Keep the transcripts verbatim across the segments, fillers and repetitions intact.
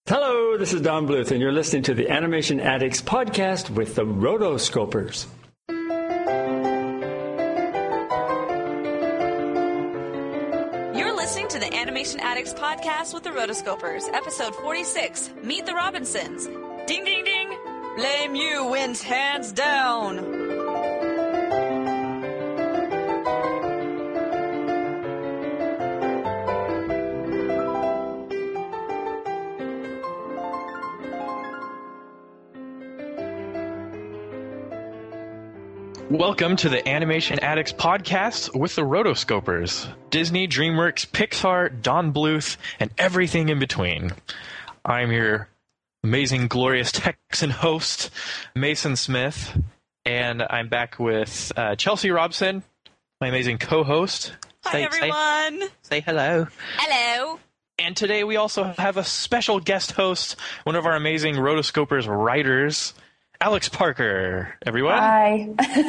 Hello, this is Don Bluth, and you're listening to the Animation Addicts podcast with the Rotoscopers. You're listening to the Animation Addicts podcast with the Rotoscopers, episode forty-six, Meet the Robinsons. Ding, ding, ding. Blame you wins hands down. Welcome to the Animation Addicts podcast with the Rotoscopers. Disney, DreamWorks, Pixar, Don Bluth, and everything in between. I'm your amazing, glorious Texan host, Mason Smith, and I'm back with uh, Chelsea Robson, my amazing co-host. Hi, say, everyone. Say, say hello. Hello. And today we also have a special guest host, one of our amazing Rotoscopers writers, Alex Parker, everyone. Hi.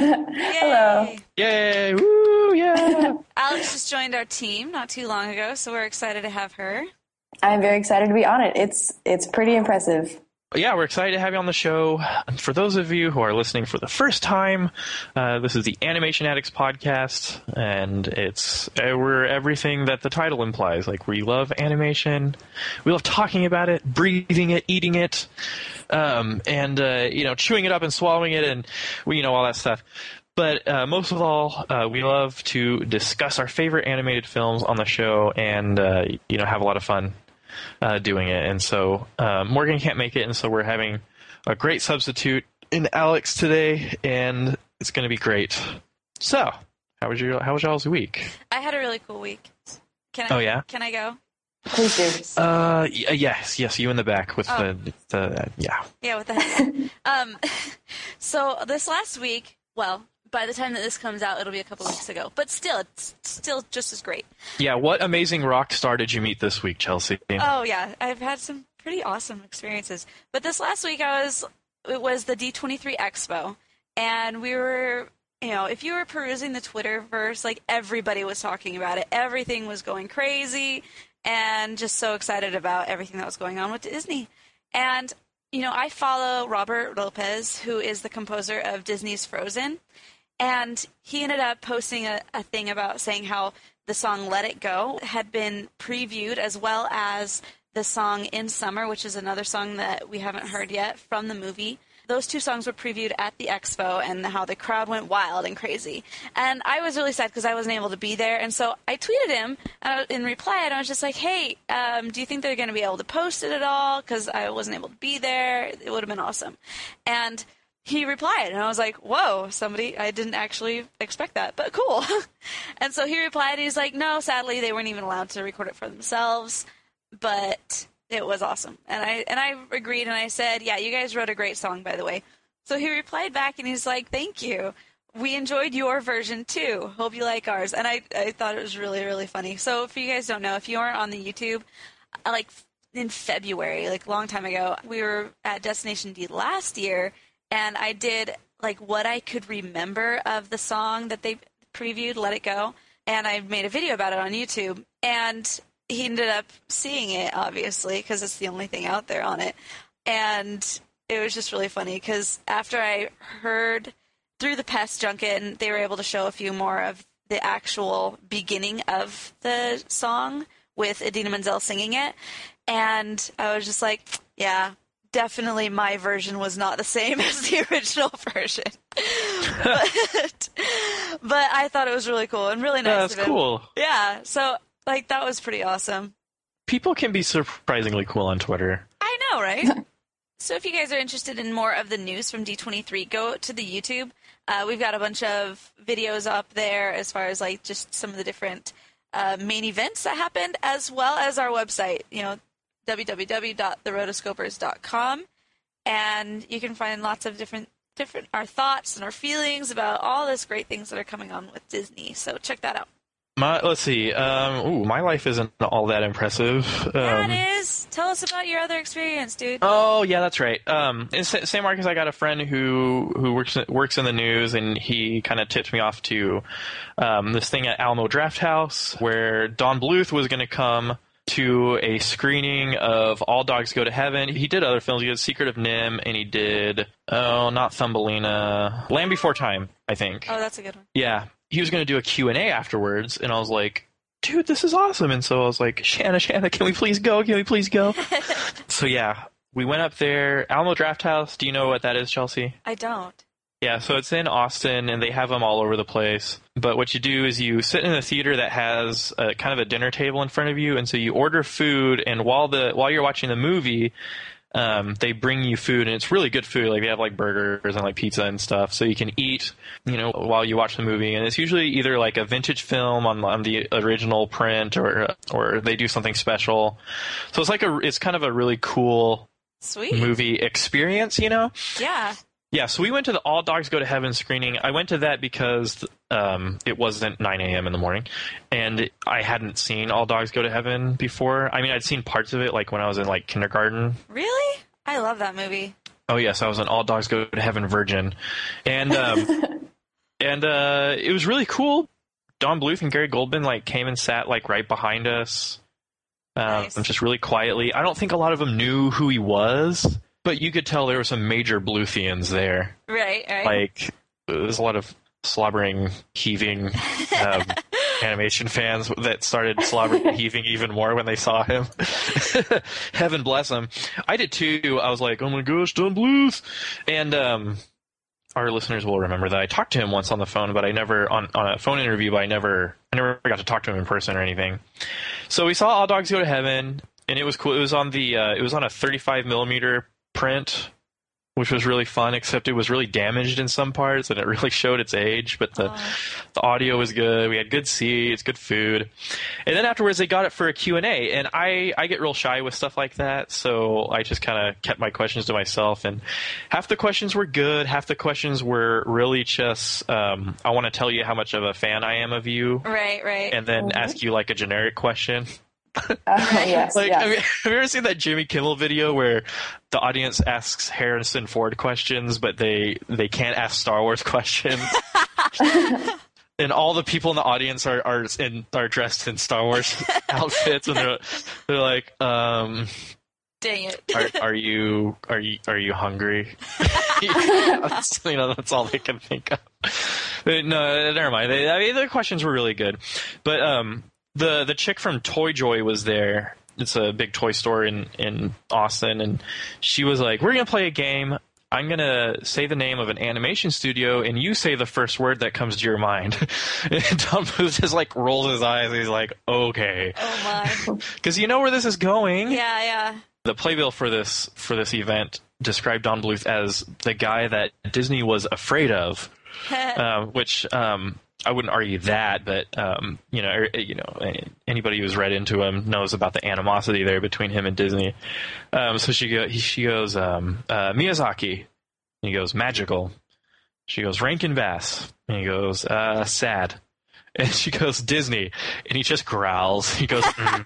Hello. Yay. Woo, yeah. Alex just joined our team not too long ago, so we're excited to have her. I'm very excited to be on it. It's it's pretty impressive. Yeah, we're excited to have you on the show. And for those of you who are listening for the first time, uh, this is the Animation Addicts podcast, and it's uh, we're everything that the title implies. Like, we love animation, we love talking about it, breathing it, eating it, um, and uh, you know, chewing it up and swallowing it, and we, you know, all that stuff. But uh, most of all, uh, we love to discuss our favorite animated films on the show, and uh, you know, have a lot of fun Uh, doing it. And so uh, Morgan can't make it, and so we're having a great substitute in Alex today, and it's going to be great. So, how was your how was y'all's week? I had a really cool week. Can I? Oh yeah. Can I go? Please do. Uh, y- yes, yes. You in the back with Oh. the the uh, yeah. Yeah, with the headset. um, so this last week, well, by the time that this comes out, it'll be a couple weeks ago. But still, it's still just as great. Yeah. What amazing rock star did you meet this week, Chelsea? Oh yeah, I've had some pretty awesome experiences. But this last week, I was it was the D twenty-three Expo, and we were, you know, if you were perusing the Twitterverse, like, everybody was talking about it. Everything was going crazy, and just so excited about everything that was going on with Disney. And you know, I follow Robert Lopez, who is the composer of Disney's Frozen. And he ended up posting a, a thing about saying how the song Let It Go had been previewed, as well as the song In Summer, which is another song that we haven't heard yet from the movie. Those two songs were previewed at the expo, and how the crowd went wild and crazy. And I was really sad because I wasn't able to be there. And so I tweeted him uh, in reply, and I was just like, hey, um, do you think they're going to be able to post it at all? Because I wasn't able to be there. It would have been awesome. And he replied, and I was like, whoa, somebody, I didn't actually expect that, but cool. And so he replied, and he's like, no, sadly, they weren't even allowed to record it for themselves, but it was awesome. And I and I agreed, and I said, yeah, you guys wrote a great song, by the way. So he replied back, and he's like, thank you. We enjoyed your version, too. Hope you like ours. And I, I thought it was really, really funny. So if you guys don't know, if you aren't on the YouTube, like in February, like a long time ago, we were at Destination D last year, and I did, like, what I could remember of the song that they previewed, Let It Go, and I made a video about it on YouTube, and he ended up seeing it, obviously, because it's the only thing out there on it, and it was just really funny, because after I heard through the Pest Junket, and they were able to show a few more of the actual beginning of the song with Idina Menzel singing it, and I was just like, yeah, definitely my version was not the same as the original version. but, but I thought it was really cool and really nice Yeah, that's of him. cool. Yeah, so, like, that was pretty awesome. People can be surprisingly cool on Twitter. I know, right? So if you guys are interested in more of the news from D twenty-three, go to the YouTube. Uh, we've got a bunch of videos up there as far as, like, just some of the different uh, main events that happened, as well as our website, you know, w w w dot the rotoscopers dot com, and you can find lots of different different our thoughts and our feelings about all this great things that are coming on with Disney. So check that out. My let's see. Um, ooh, my life isn't all that impressive. Um, Yeah, it is. Tell us about your other experience, dude. Oh yeah, that's right. Um, in Sa- San Marcos, I got a friend who who works works in the news, and he kind of tipped me off to um, this thing at Alamo Draft House where Don Bluth was going to come to a screening of All Dogs Go to Heaven. He did other films. He did Secret of Nim, and he did, oh, not Thumbelina, Land Before Time, I think. Oh, that's a good one. Yeah. He was going to do a Q and A afterwards, and I was like, dude, this is awesome. And so I was like, Shanna, Shanna, can we please go? Can we please go? So, yeah, we went up there. Alamo Drafthouse, do you know what that is, Chelsea? I don't. Yeah, so it's in Austin, and they have them all over the place. But what you do is you sit in a theater that has a, kind of a dinner table in front of you, and so you order food, and while the while you're watching the movie, um, they bring you food, and it's really good food. Like, they have, like, burgers and, like, pizza and stuff, so you can eat, you know, while you watch the movie. And it's usually either, like, a vintage film on, on the original print, or or they do something special. So it's like a, it's kind of a really cool Sweet. movie experience, you know? Yeah. Yeah, so we went to the All Dogs Go to Heaven screening. I went to that because um, it wasn't nine a.m. in the morning, and I hadn't seen All Dogs Go to Heaven before. I mean, I'd seen parts of it, like, when I was in, like, kindergarten. Really? I love that movie. Oh, yes, I was an All Dogs Go to Heaven virgin. And um, and uh, it was really cool. Don Bluth and Gary Goldman, like, came and sat, like, right behind us, um, Nice. just really quietly. I don't think a lot of them knew who he was, but you could tell there were some major Bluthians there. Right, right. Like, there's a lot of slobbering, heaving um, animation fans that started slobbering and heaving even more when they saw him. Heaven bless him. I did too. I was like, oh my gosh, Don Bluth. And um, our listeners will remember that I talked to him once on the phone, but I never, on, on a phone interview, but I never, I never got to talk to him in person or anything. So we saw All Dogs Go to Heaven, and it was cool. It was on the, uh, it was on a thirty-five millimeter print, which was really fun, except it was really damaged in some parts, and it really showed its age, but the, Oh. the audio was good. We had good seats, good food. And then afterwards, they got it for a Q and A, and I, I get real shy with stuff like that, so I just kind of kept my questions to myself, and half the questions were good, half the questions were really just, um, I want to tell you how much of a fan I am of you, Right, right. and then Mhm. ask you, like, a generic question. Oh, yes, Like, yes. have you, have you ever seen that Jimmy Kimmel video where the audience asks Harrison Ford questions, but they, they can't ask Star Wars questions? And all the people in the audience are are, in, are dressed in Star Wars outfits, and they're they're like, um, Dang it. are, are you are you are you hungry? That's, you know, that's all they can think of. But no, never mind. They, I mean, the questions were really good, but um. The the chick from Toy Joy was there. It's a big toy store in, in Austin, and she was like, we're going to play a game. I'm going to say the name of an animation studio, and you say the first word that comes to your mind. And Don Bluth just, like, rolls his eyes, and he's like, okay. Oh, my. Because you know where this is going. Yeah, yeah. The playbill for this for this event described Don Bluth as the guy that Disney was afraid of, uh, which... Um, I wouldn't argue that, but um, you know, you know, anybody who's read into him knows about the animosity there between him and Disney. Um, so she go, he, she goes, um, uh, Miyazaki, and he goes, magical. She goes, Rankin Bass, and he goes, uh, sad. And she goes, Disney, and he just growls. He goes, mm,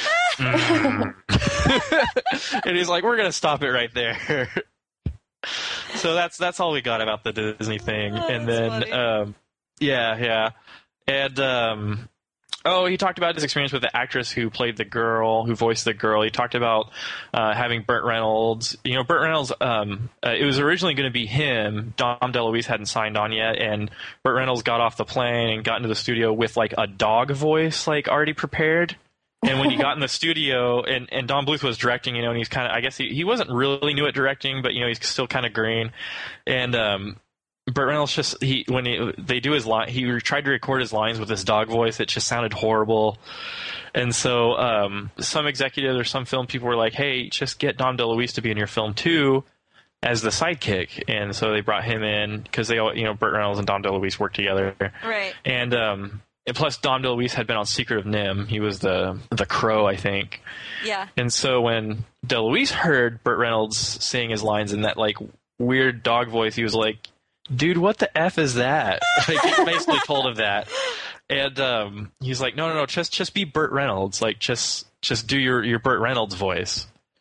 mm. And he's like, we're gonna stop it right there. So that's that's all we got about the Disney thing, Oh, and that's then. funny. Um, Yeah, yeah. And, um, oh, he talked about his experience with the actress who played the girl, who voiced the girl. He talked about uh, having Burt Reynolds. You know, Burt Reynolds, um, uh, it was originally going to be him. Dom DeLuise hadn't signed on yet, and Burt Reynolds got off the plane and got into the studio with, like, a dog voice, like, already prepared. And when he got in the studio, and, and Don Bluth was directing, you know, and he's kind of, I guess he, he wasn't really new at directing, but, you know, he's still kind of green. And, um, Burt Reynolds just he when he, they do his line, he tried to record his lines with his dog voice. It just sounded horrible, and so um, some executives or some film people were like, "Hey, just get Dom DeLuise to be in your film too, as the sidekick." And so they brought him in because they, all you know, Burt Reynolds and Dom DeLuise worked together, Right. and um, and plus Dom DeLuise had been on Secret of Nim. He was the the crow, I think. Yeah. And so when DeLuise heard Burt Reynolds saying his lines in that like weird dog voice, he was like, dude, what the F is that? Like, he basically told him that. And um, he's like, no, no, no, just just be Burt Reynolds. Like, just just do your, your Burt Reynolds voice.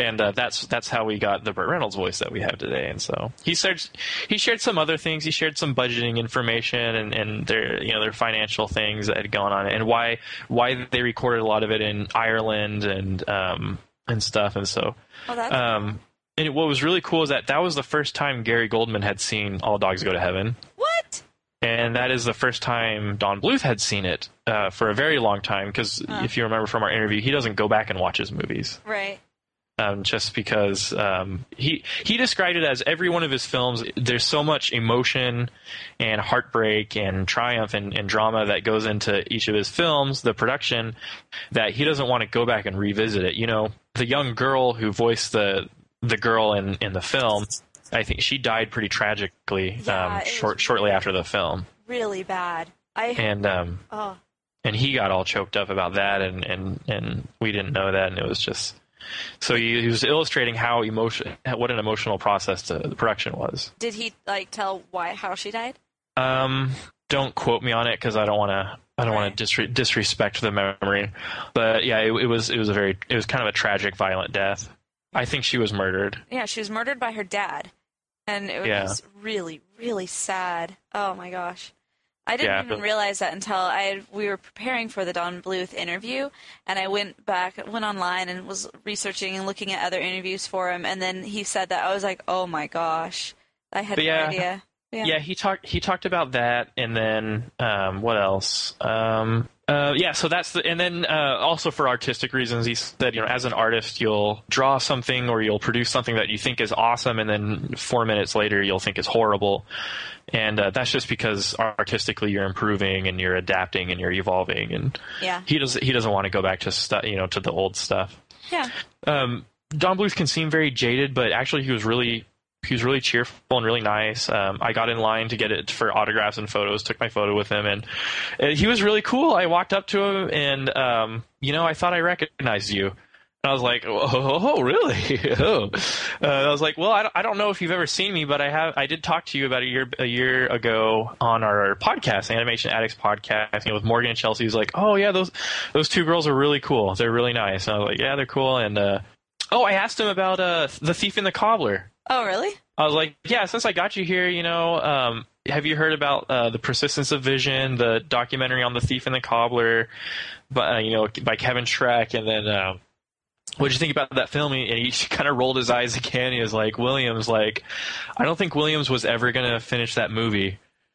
And uh, that's that's how we got the Burt Reynolds voice that we have today. And so he shared he shared some other things. He shared some budgeting information and, and their you know their financial things that had gone on and why why they recorded a lot of it in Ireland and um and stuff. And so Oh, that's um and what was really cool is that that was the first time Gary Goldman had seen All Dogs Go to Heaven. What? And that is the first time Don Bluth had seen it uh, for a very long time. Because Huh. if you remember from our interview, he doesn't go back and watch his movies. Right. Um, just because um, he he described it as every one of his films, there's so much emotion and heartbreak and triumph and, and drama that goes into each of his films, the production, that he doesn't want to go back and revisit it. You know, the young girl who voiced the the girl in, in the film, I think she died pretty tragically Yeah, um, it was short shortly really- after the film, Really bad. I and um, oh and he got all choked up about that, and, and, and we didn't know that, and it was just. So he, he was illustrating how emotion, what an emotional process to, the production was. did he like tell why how she died? Um, don't quote me on it because I don't want to. I don't Right. want to disre- disrespect the memory. But yeah, it, it was. It was a very. It was kind of a tragic, violent death. I think she was murdered. Yeah, she was murdered by her dad, and it Yeah. was really, really sad. Oh my gosh, I didn't Yeah, even but- realize that until I had, we were preparing for the Don Bluth interview, and I went back, went online, and was researching and looking at other interviews for him, and then he said that I was like, oh my gosh, I had But no yeah. idea. Yeah. Yeah, he talked. He talked about that, and then um, what else? Um, uh, yeah, so that's the. And then uh, also for artistic reasons, he said, you know, as an artist, you'll draw something or you'll produce something that you think is awesome, and then four minutes later, you'll think is horrible. And uh, that's just because artistically you're improving and you're adapting and you're evolving. And Yeah. he does. He doesn't want to go back to stu- you know to the old stuff. Yeah. Um, Don Bluth can seem very jaded, but actually he was really he was really cheerful and really nice. Um, I got in line to get it for autographs and photos, took my photo with him, and, and he was really cool. I walked up to him and, um, you know, I thought I recognized you. And I was like, oh, oh really? oh. Uh, I was like, well, I don't, I don't know if you've ever seen me, but I have. I did talk to you about a year a year ago on our podcast, Animation Addicts podcast, you know, with Morgan and Chelsea. He's like, oh yeah, those those two girls are really cool. They're really nice. And I was like, yeah, they're cool. And uh, oh, I asked him about uh, The Thief and the Cobbler. Oh really? I was like, yeah, since I got you here, you know, um, have you heard about uh, The Persistence of Vision, the documentary on The Thief and the Cobbler, by, uh, you know, by Kevin Schreck? And then, uh, what did you think about that film? And he kind of rolled his eyes again. He was like, Williams, like, I don't think Williams was ever going to finish that movie.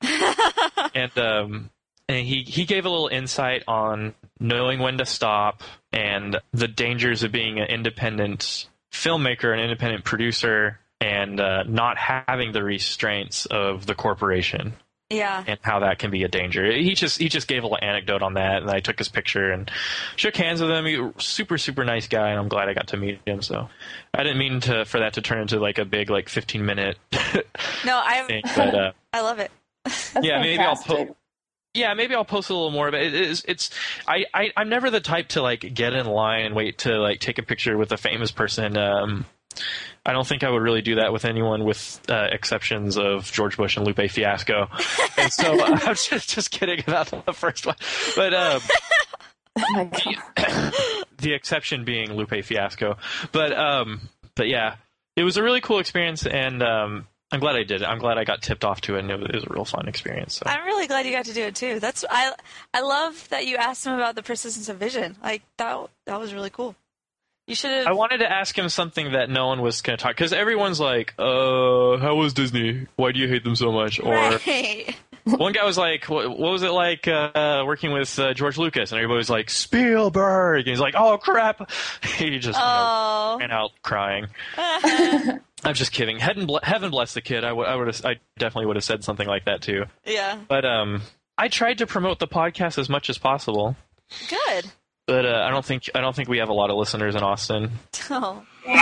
and um, and he, he gave a little insight on knowing when to stop and the dangers of being an independent filmmaker, an independent producer, and uh, not having the restraints of the corporation, Yeah. and how that can be a danger. He just he just gave a little anecdote on that, and I took his picture and shook hands with him. He was super super nice guy, and I'm glad I got to meet him. So I didn't mean to for that to turn into like a big like fifteen minute No, I thing, but uh, I love it. That's yeah, maybe I'll fantastic. post. Yeah, maybe I'll post a little more, but it is, it's I, I I'm never the type to like get in line and wait to like take a picture with a famous person. Um, I don't think I would really do that with anyone, with uh, exceptions of George Bush and Lupe Fiasco. And so uh, I'm just, just kidding about the first one, but um, Oh my God. the exception being Lupe Fiasco. But um, but yeah, it was a really cool experience, and um, I'm glad I did it. I'm glad I got tipped off to it, and it was, it was a real fun experience. So. I'm really glad you got to do it too. That's I I love that you asked him about the persistence of vision. Like that that was really cool. You should have. I wanted to ask him something that no one was going to talk, because everyone's like, uh, how was Disney? Why do you hate them so much? Or Right. one guy was like, what, what was it like uh, working with uh, George Lucas? And everybody was like, Spielberg. And he's like, oh, crap. He just you know, Oh. ran out crying. I'm just kidding. Heaven, ble- heaven bless the kid. I would, I would have, I definitely would have said something like that too. Yeah. But um, I tried to promote the podcast as much as possible. Good. But uh, I don't think I don't think we have a lot of listeners in Austin. Oh.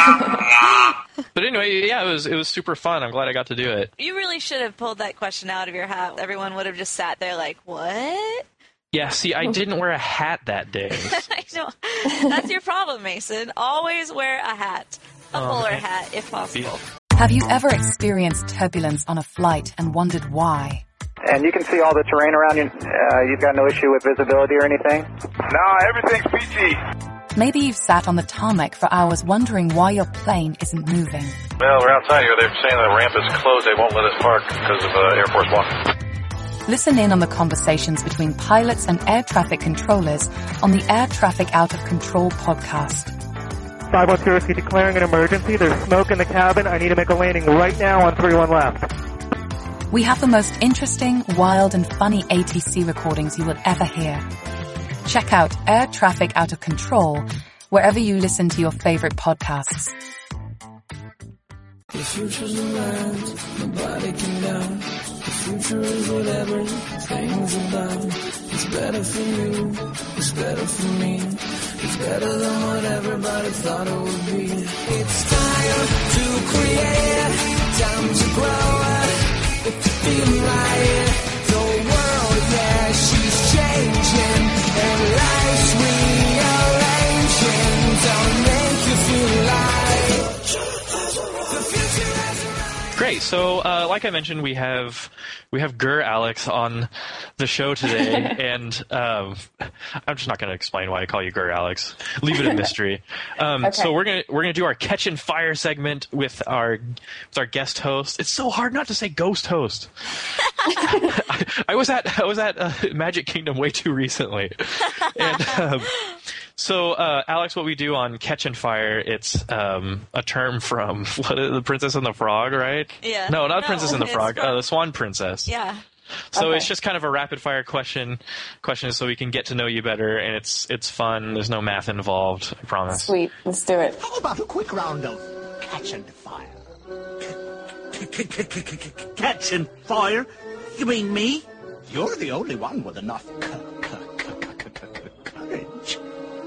But anyway, yeah, it was it was super fun. I'm glad I got to do it. You really should have pulled that question out of your hat. Everyone would have just sat there like, what? Yeah, see, I didn't wear a hat that day. I know. That's your problem, Mason. Always wear a hat. A Oh, bowler man. hat, if possible. Have you ever experienced turbulence on a flight and wondered why? And you can see all the terrain around you. Uh, you've got no issue with visibility or anything? Nah, everything's P G. Maybe you've sat on the tarmac for hours wondering why your plane isn't moving. Well, we're outside here. They're saying the ramp is closed. They won't let us park because of uh, Air Force One. Listen in on the conversations between pilots and air traffic controllers on the Air Traffic Out of Control podcast. five one zero, declaring an emergency. There's smoke in the cabin. I need to make a landing right now on three one left. We have the most interesting, wild, and funny A T C recordings you will ever hear. Check out Air Traffic Out of Control wherever you listen to your favorite podcasts. The future's around, nobody can doubt. The future is whatever things about. It's better for you, it's better for me. It's better than what everybody thought it would be. It's time to create, time to grow. If you feel right, the world, yeah, she's changing. And life's rearranging. Don't make you feel like the future has arrived. Great. So, uh, like I mentioned, we have we have Gur Alex on the show today, and um, I'm just not going to explain why I call you Gur Alex. Leave it a mystery. Um, Okay. So we're gonna we're gonna do our catch and fire segment with our with our guest host. It's so hard not to say ghost host. I, I was at I was at uh, Magic Kingdom way too recently, and um, so uh, Alex, what we do on Catch and Fire, it's um, a term from what is it, The Princess and the Frog, right? Yeah. No, not No, Princess and the it's Frog, from- uh, the Swan Princess. Yeah. So Okay. it's just kind of a rapid fire question, questions so we can get to know you better, and it's it's fun. There's no math involved, I promise. Sweet. Let's do it. How about a quick round of catch and fire? Catch and fire? You mean me? You're the only one with enough courage.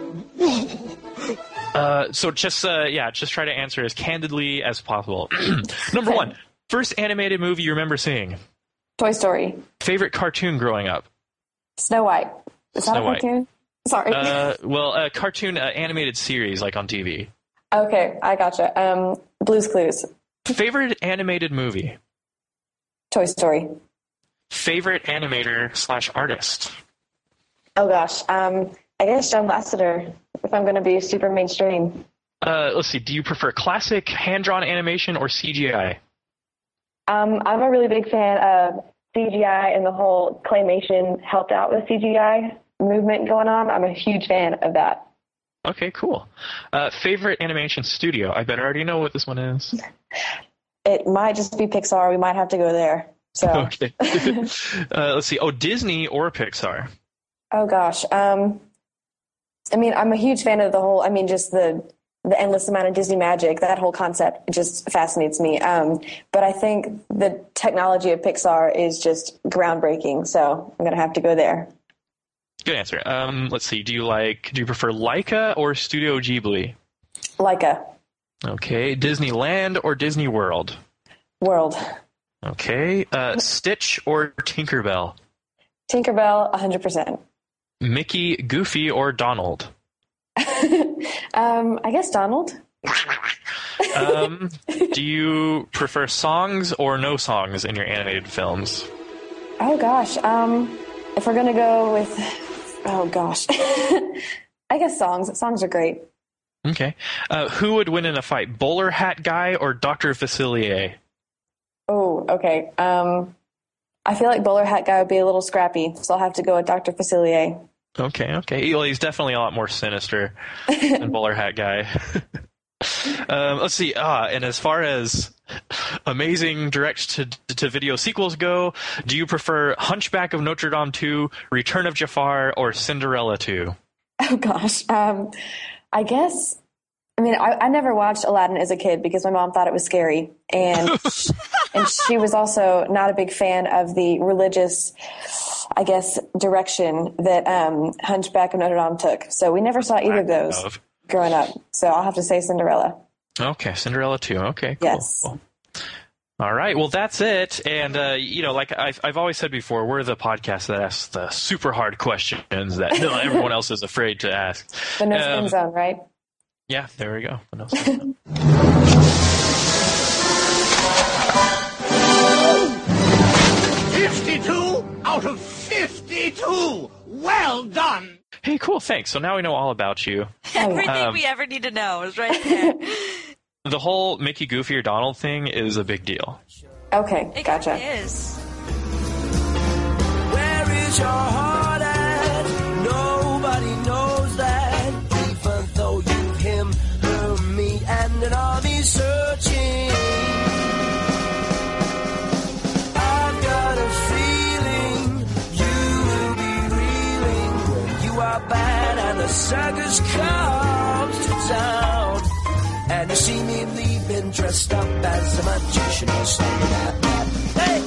Uh, so just uh, yeah, just try to answer as candidly as possible. Number one, first animated movie you remember seeing. Toy Story. Favorite cartoon growing up. Snow White. Is that Snow a White. cartoon? Sorry. Uh, well, a cartoon uh, animated series like on T V. Okay, I gotcha. Um, Blue's Clues. Favorite animated movie. Toy Story. Favorite animator slash artist. Oh gosh. Um, I guess John Lasseter, if I'm going to be super mainstream. Uh, let's see. Do you prefer classic hand-drawn animation or C G I? Um, I'm a really big fan of C G I, and the whole claymation helped out with C G I movement going on. I'm a huge fan of that. Okay, cool. Uh, favorite animation studio. I bet I already know what this one is. It might just be Pixar. We might have to go there. So. Okay. uh, let's see. Oh, Disney or Pixar? Oh gosh. Um, I mean, I'm a huge fan of the whole. I mean, just the the endless amount of Disney magic. That whole concept just fascinates me. Um, but I think the technology of Pixar is just groundbreaking. So I'm gonna have to go there. Good answer. Um, let's see. Do you like? Do you prefer Laika or Studio Ghibli? Laika. Okay. Disneyland or Disney World? World. Okay. Uh, Stitch or Tinkerbell? Tinkerbell, one hundred percent. Mickey, Goofy, or Donald? um, I guess Donald. Um, do you prefer songs or no songs in your animated films? Oh gosh. Um, if we're gonna go with, oh gosh, I guess songs. Songs are great. Okay. Uh, who would win in a fight, Bowler Hat Guy or Doctor Facilier? Oh, okay. Um, I feel like Bowler Hat Guy would be a little scrappy, so I'll have to go with Doctor Facilier. Okay, okay. Well, he's definitely a lot more sinister than Bowler Hat Guy. um, let's see. Ah, and as far as amazing direct-to-video sequels go, do you prefer Hunchback of Notre Dame two, Return of Jafar, or Cinderella two? Oh gosh. Um, I guess. I mean, I, I never watched Aladdin as a kid because my mom thought it was scary, and and she was also not a big fan of the religious, I guess, direction that um, Hunchback of Notre Dame took. So we never saw either of those Of. growing up. So I'll have to say Cinderella. Okay, Cinderella two. Okay, cool. Yes. Cool. All right, well, that's it. And, uh, you know, like I've, I've always said before, we're the podcast that asks the super hard questions that no, everyone else is afraid to ask. The no Um, spin zone, right? Yeah, there we go. The no spin zone. fifty-two out of fifty-two! Well done! Hey, cool, thanks. So now we know all about you. Everything Um, we ever need to know is right there. The whole Mickey, Goofy, or Donald thing is a big deal. Okay, It gotcha. kinda is. Where is your heart at? Nobody knows that. Even though you've him, her, me, and an army searching. I've got a feeling you will be reeling when you are bad and the circus comes to town. And you see me leaving dressed up as a magician or something like that. Hey!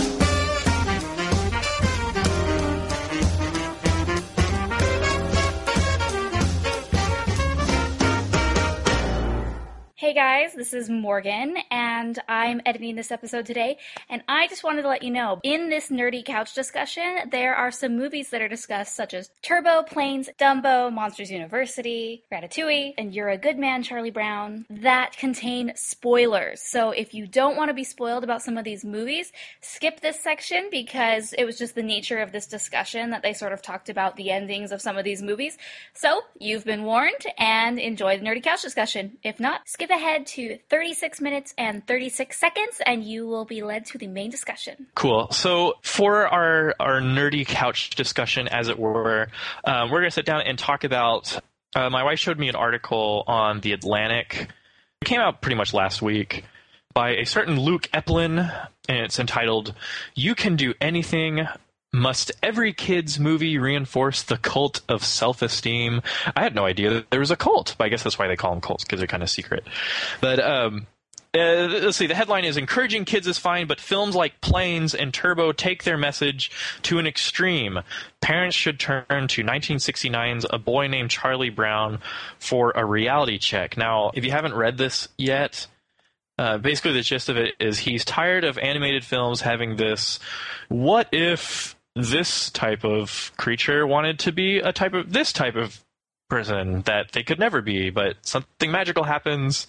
Hey guys, this is Morgan, and I'm editing this episode today, and I just wanted to let you know, in this nerdy couch discussion, there are some movies that are discussed, such as Turbo, Planes, Dumbo, Monsters University, Ratatouille, and You're a Good Man, Charlie Brown, that contain spoilers. So if you don't want to be spoiled about some of these movies, skip this section, because it was just the nature of this discussion that they sort of talked about the endings of some of these movies. So, you've been warned, and enjoy the nerdy couch discussion. If not, skip ahead to thirty-six minutes and thirty-six seconds, and you will be led to the main discussion. Cool. So for our, our nerdy couch discussion, as it were, um, we're going to sit down and talk about... Uh, my wife showed me an article on The Atlantic. It came out pretty much last week by a certain Luke Eplin, and it's entitled, "You Can Do Anything. Must Every Kid's Movie Reinforce the Cult of Self-Esteem?" I had no idea that there was a cult, but I guess that's why they call them cults, because they're kind of secret. But um, uh, let's see, the headline is, "Encouraging kids is fine, but films like Planes and Turbo take their message to an extreme. Parents should turn to nineteen sixty-nine's A Boy Named Charlie Brown for a reality check." Now, if you haven't read this yet, uh, basically the gist of it is he's tired of animated films having this, what if this type of creature wanted to be a type of this type of person that they could never be, but something magical happens,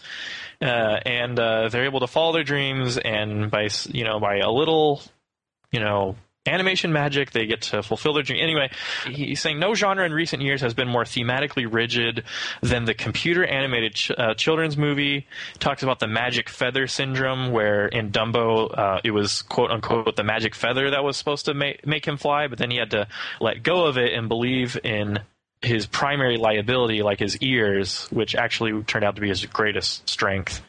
uh, and uh, they're able to follow their dreams, and by you know by a little you know animation magic, they get to fulfill their dream. Anyway, he's saying no genre in recent years has been more thematically rigid than the computer animated ch- uh, children's movie. Talks about the magic feather syndrome, where in Dumbo uh, it was quote unquote the magic feather that was supposed to ma- make him fly, but then he had to let go of it and believe in his primary liability, like his ears, which actually turned out to be his greatest strength.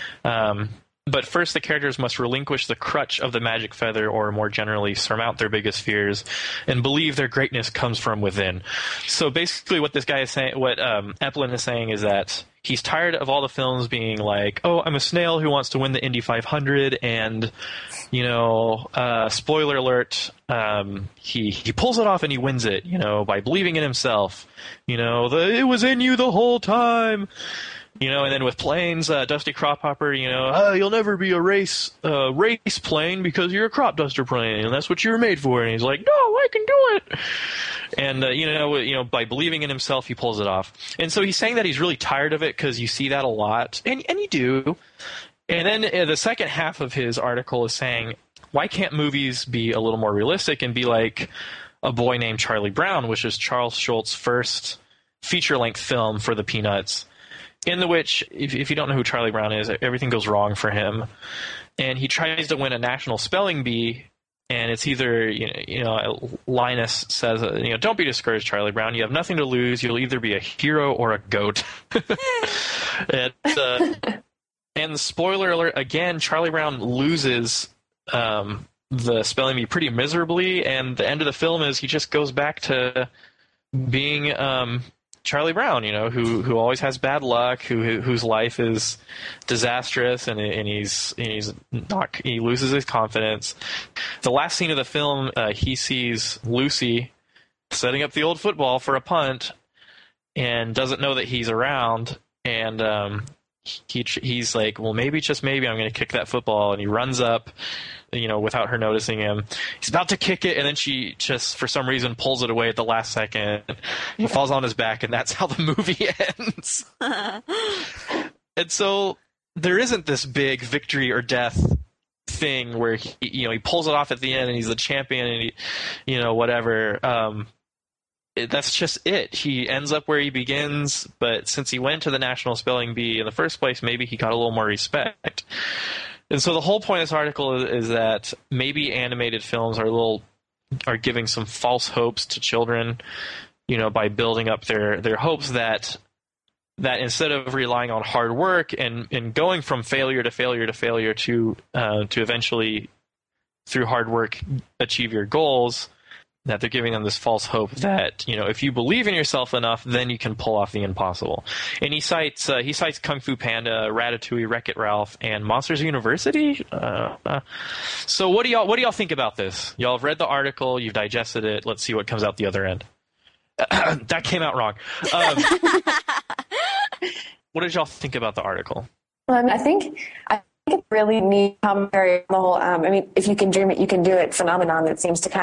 Um, But first, the characters must relinquish the crutch of the magic feather, or more generally, surmount their biggest fears, and believe their greatness comes from within. So basically what this guy is saying, what um, Eplin is saying, is that he's tired of all the films being like, oh, I'm a snail who wants to win the Indy five hundred, and, you know, uh, spoiler alert, um, he, he pulls it off and he wins it, you know, by believing in himself. You know, the, it was in you the whole time. You know, and then with Planes, uh, Dusty Crophopper, you know, oh, you'll never be a race uh, race plane because you're a crop duster plane, and that's what you were made for. And he's like, no, I can do it. And, uh, you know, you know, by believing in himself, he pulls it off. And so he's saying that he's really tired of it because you see that a lot, and, and you do. And then uh, the second half of his article is saying, why can't movies be a little more realistic and be like A Boy Named Charlie Brown, which is Charles Schultz's first feature-length film for the Peanuts, in the which, if, if you don't know who Charlie Brown is, everything goes wrong for him. And he tries to win a national spelling bee, and it's either, you know, you know Linus says, uh, you know, don't be discouraged, Charlie Brown. You have nothing to lose. You'll either be a hero or a goat. and, uh, and spoiler alert, again, Charlie Brown loses um, the spelling bee pretty miserably, and the end of the film is he just goes back to being... Um, Charlie Brown, you know, who who always has bad luck, who whose life is disastrous, and and he's and he's not he loses his confidence. The last scene of the film, uh, he sees Lucy setting up the old football for a punt, and doesn't know that he's around, and um, he he's like, well, maybe just maybe I'm going to kick that football, and he runs up, you know, without her noticing him. He's about to kick it, and then she just, for some reason, pulls it away at the last second. He falls on his back, and that's how the movie ends. And so there isn't this big victory or death thing where he, you know, he pulls it off at the end, and he's the champion, and he, you know, whatever. Um, it, that's just it. He ends up where he begins, but since he went to the National Spelling Bee in the first place, maybe he got a little more respect. And so the whole point of this article is, is that maybe animated films are a little are giving some false hopes to children, you know, by building up their, their hopes that that instead of relying on hard work and, and going from failure to failure to failure to uh, to eventually, through hard work, achieve your goals, that they're giving them this false hope that, you know, if you believe in yourself enough, then you can pull off the impossible. And he cites uh, he cites Kung Fu Panda, Ratatouille, Wreck-It Ralph, and Monsters University. Uh, uh. So what do y'all what do y'all think about this? Y'all have read the article, you've digested it. Let's see what comes out the other end. That came out wrong. Um, what did y'all think about the article? Um, I think I think it's really neat commentary on the whole. Um, I mean, if you can dream it, you can do it phenomenon that seems to kind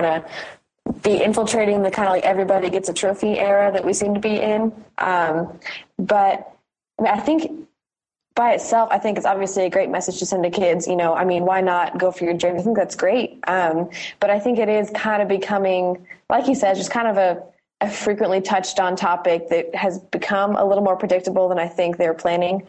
of be infiltrating the kind of like everybody gets a trophy era that we seem to be in. Um, but I mean, I think by itself, I think it's obviously a great message to send to kids. You know, I mean, why not go for your dream? I think that's great. Um, but I think it is kind of becoming, like you said, just kind of a a frequently touched on topic that has become a little more predictable than I think they were planning.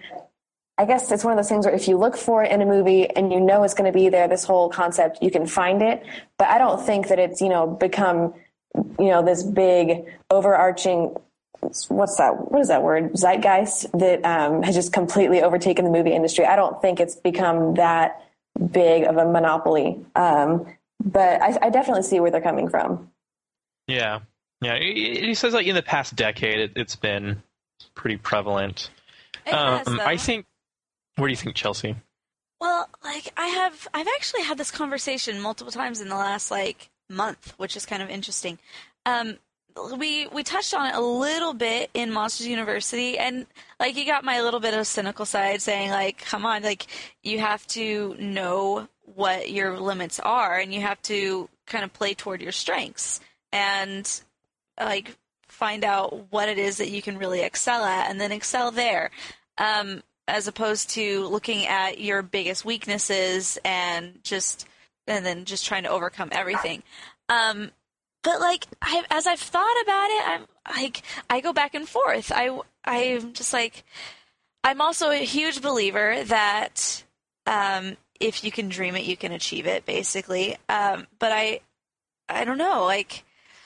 I guess it's one of those things where if you look for it in a movie and you know it's going to be there, this whole concept, you can find it. But I don't think that it's, you know, become, you know, this big overarching, what's that, what is that word? Zeitgeist that um, has just completely overtaken the movie industry. I don't think it's become that big of a monopoly. Um, but I, I definitely see where they're coming from. Yeah. Yeah, he says like in the past decade, it, it's been pretty prevalent. It has, um, though. I think. What do you think, Chelsea? Well, like I have, I've actually had this conversation multiple times in the last like month, which is kind of interesting. Um, we we touched on it a little bit in Monsters University, and like you got my little bit of cynical side saying like, come on, like you have to know what your limits are, and you have to kind of play toward your strengths and like find out what it is that you can really excel at and then excel there, um, as opposed to looking at your biggest weaknesses and just and then just trying to overcome everything. Um, but like I, as I've thought about it, I'm like I go back and forth. I I'm just like I'm also a huge believer that um, if you can dream it, you can achieve it, basically. Um, but I I don't know, like.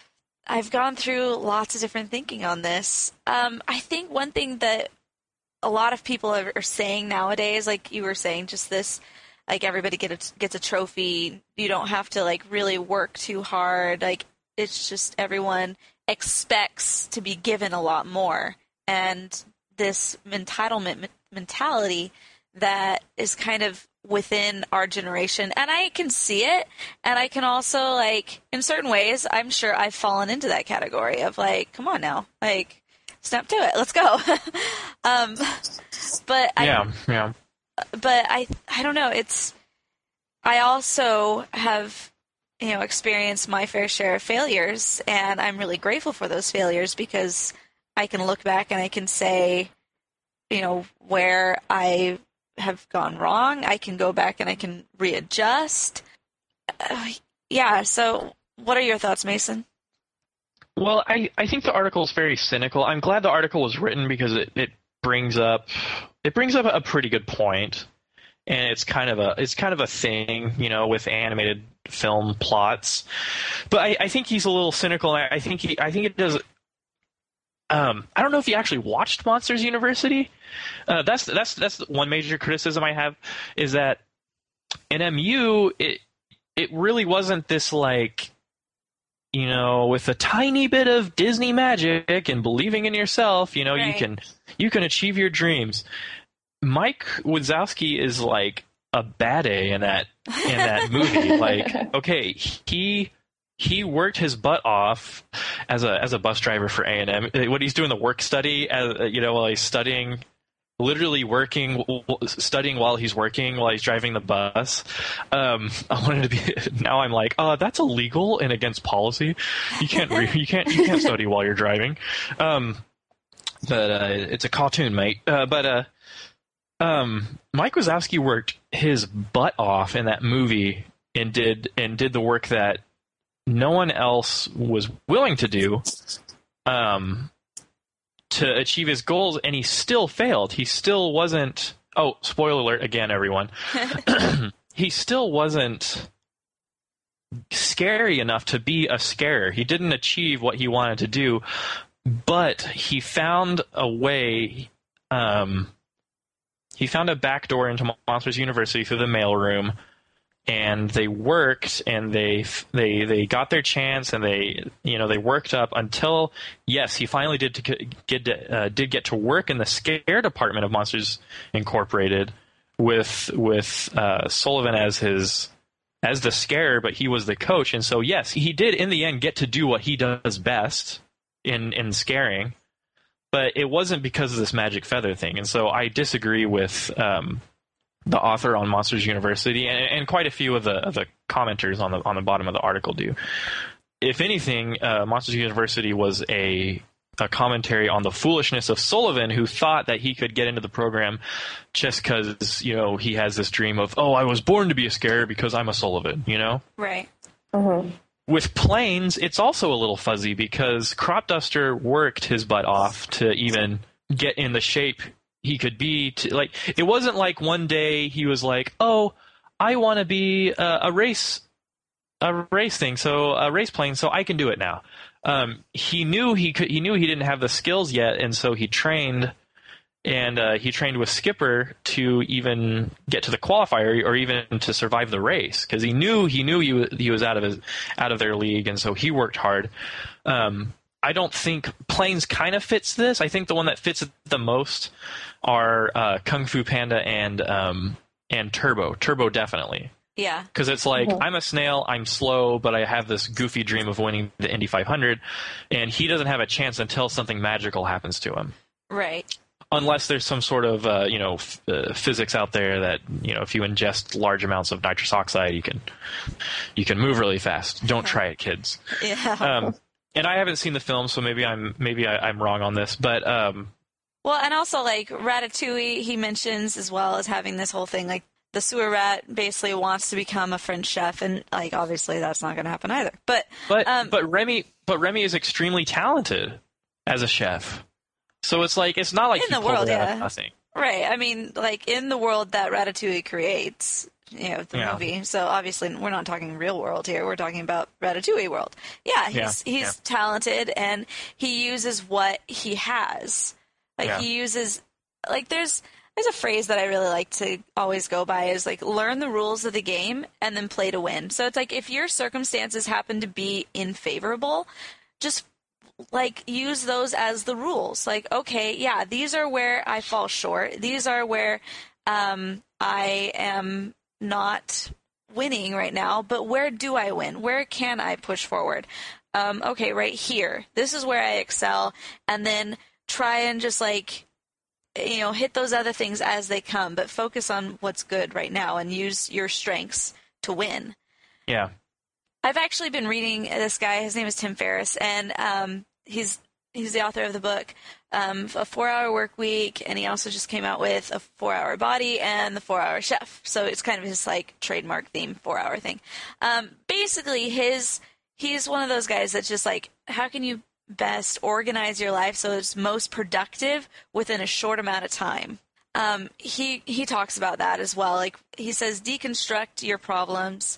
I've gone through lots of different thinking on this. Um, I think one thing that a lot of people are, are saying nowadays, like you were saying, just this, like everybody get a, gets a trophy. You don't have to like really work too hard. Like it's just everyone expects to be given a lot more. And this entitlement mentality that is kind of within our generation, and I can see it, and I can also, like, in certain ways, I'm sure I've fallen into that category of, like, come on now, like, snap to it, let's go. um, but I, yeah, yeah. But I, I don't know, it's, I also have, you know, experienced my fair share of failures, and I'm really grateful for those failures because I can look back and I can say, you know, where I have gone wrong. I can go back and I can readjust. Uh, yeah, so what are your thoughts, Mason? Well, I, I think the article is very cynical. I'm glad the article was written because it, it brings up it brings up a pretty good point. And it's kind of a it's kind of a thing, you know, with animated film plots. But I, I think he's a little cynical, and I, I think he I think it does Um, I don't know if you actually watched Monsters University. Uh, that's that's that's one major criticism I have is that in M U it it really wasn't this like, you know, with a tiny bit of Disney magic and believing in yourself, you know, right. you can you can achieve your dreams. Mike Wazowski is like a bad A in that in that movie. Like, okay, he. He worked his butt off as a as a bus driver for A and M. When he's doing the work study, as, you know, while he's studying, literally working, studying while he's working, while he's driving the bus. Um, I wanted to be. Now I'm like, oh, that's illegal and against policy. You can't re, you can't you can't study while you're driving. Um, but uh, it's a cartoon, mate. Uh, but uh, um, Mike Wazowski worked his butt off in that movie and did and did the work that no one else was willing to do, um, to achieve his goals, and he still failed. He still wasn't. Oh, spoiler alert again, everyone. He still wasn't scary enough to be a scarer. He didn't achieve what he wanted to do, but he found a way. Um, he found a back door into Monsters University through the mailroom, and they worked, and they they they got their chance, and they you know they worked up until yes, he finally did to get uh, did get to work in the scare department of Monsters Incorporated with with uh, Sullivan as his as the scarer, but he was the coach, and so yes, he did in the end get to do what he does best in in scaring, but it wasn't because of this magic feather thing, and so I disagree with um, the author on Monsters University, and, and quite a few of the of the commenters on the on the bottom of the article do. If anything, uh, Monsters University was a a commentary on the foolishness of Sullivan, who thought that he could get into the program just because, you know, he has this dream of, oh, I was born to be a scarer because I'm a Sullivan, you know? Right. Mm-hmm. With Plains, it's also a little fuzzy because Crop Duster worked his butt off to even get in the shape he could be. To, like, it wasn't like one day he was like, oh, I want to be a, a race a race thing, so a race plane, so I can do it now. Um, he knew he could. He knew he didn't have the skills yet, and so he trained, and uh, he trained with Skipper to even get to the qualifier, or even to survive the race, because he knew he knew he was, he was out of his out of their league, and so he worked hard. Um, I don't think Plains kind of fits this. I think the one that fits it the most are uh, Kung Fu Panda and um, and Turbo. Turbo definitely. Yeah. Because it's like, Mm-hmm. I'm a snail, I'm slow, but I have this goofy dream of winning the Indy five hundred, and he doesn't have a chance until something magical happens to him. Right. Unless there's some sort of, uh, you know, f- uh, physics out there that, you know, if you ingest large amounts of nitrous oxide, you can you can move really fast. Don't try it, kids. Yeah. Um, and I haven't seen the film, so maybe I'm maybe I, I'm wrong on this, but um, Well, and also, like, Ratatouille, he mentions as well as having this whole thing, like, the sewer rat basically wants to become a French chef, and, like, obviously that's not going to happen either. But but um, but Remy but Remy is extremely talented as a chef, so it's like it's not like in he the pulled world, it out yeah, of nothing. right. I mean, like, in the world that Ratatouille creates, you know, the Yeah. movie. So obviously, we're not talking real world here. We're talking about Ratatouille world. Yeah, he's Yeah, he's yeah. talented, and he uses what he has. Like Yeah. he uses, like there's. There's a phrase that I really like to always go by is like learn the rules of the game and then play to win. So it's like if your circumstances happen to be unfavorable, just like use those as the rules. Like, okay, yeah, these are where I fall short. These are where um, I am not winning right now, but where do I win? Where can I push forward? Um, okay, right here. This is where I excel. And then try and just like, you know, hit those other things as they come, but focus on what's good right now and use your strengths to win. Yeah. I've actually been reading this guy. His name is Tim Ferriss, and um, he's he's the author of the book, um, A Four-Hour Work Week, and he also just came out with A Four-Hour Body and The Four-Hour Chef. So it's kind of his, like, trademark theme, four-hour thing. Um, basically, his he's one of those guys that's just like, how can you best organize your life so it's most productive within a short amount of time. Um, he he talks about that as well. Like he says, deconstruct your problems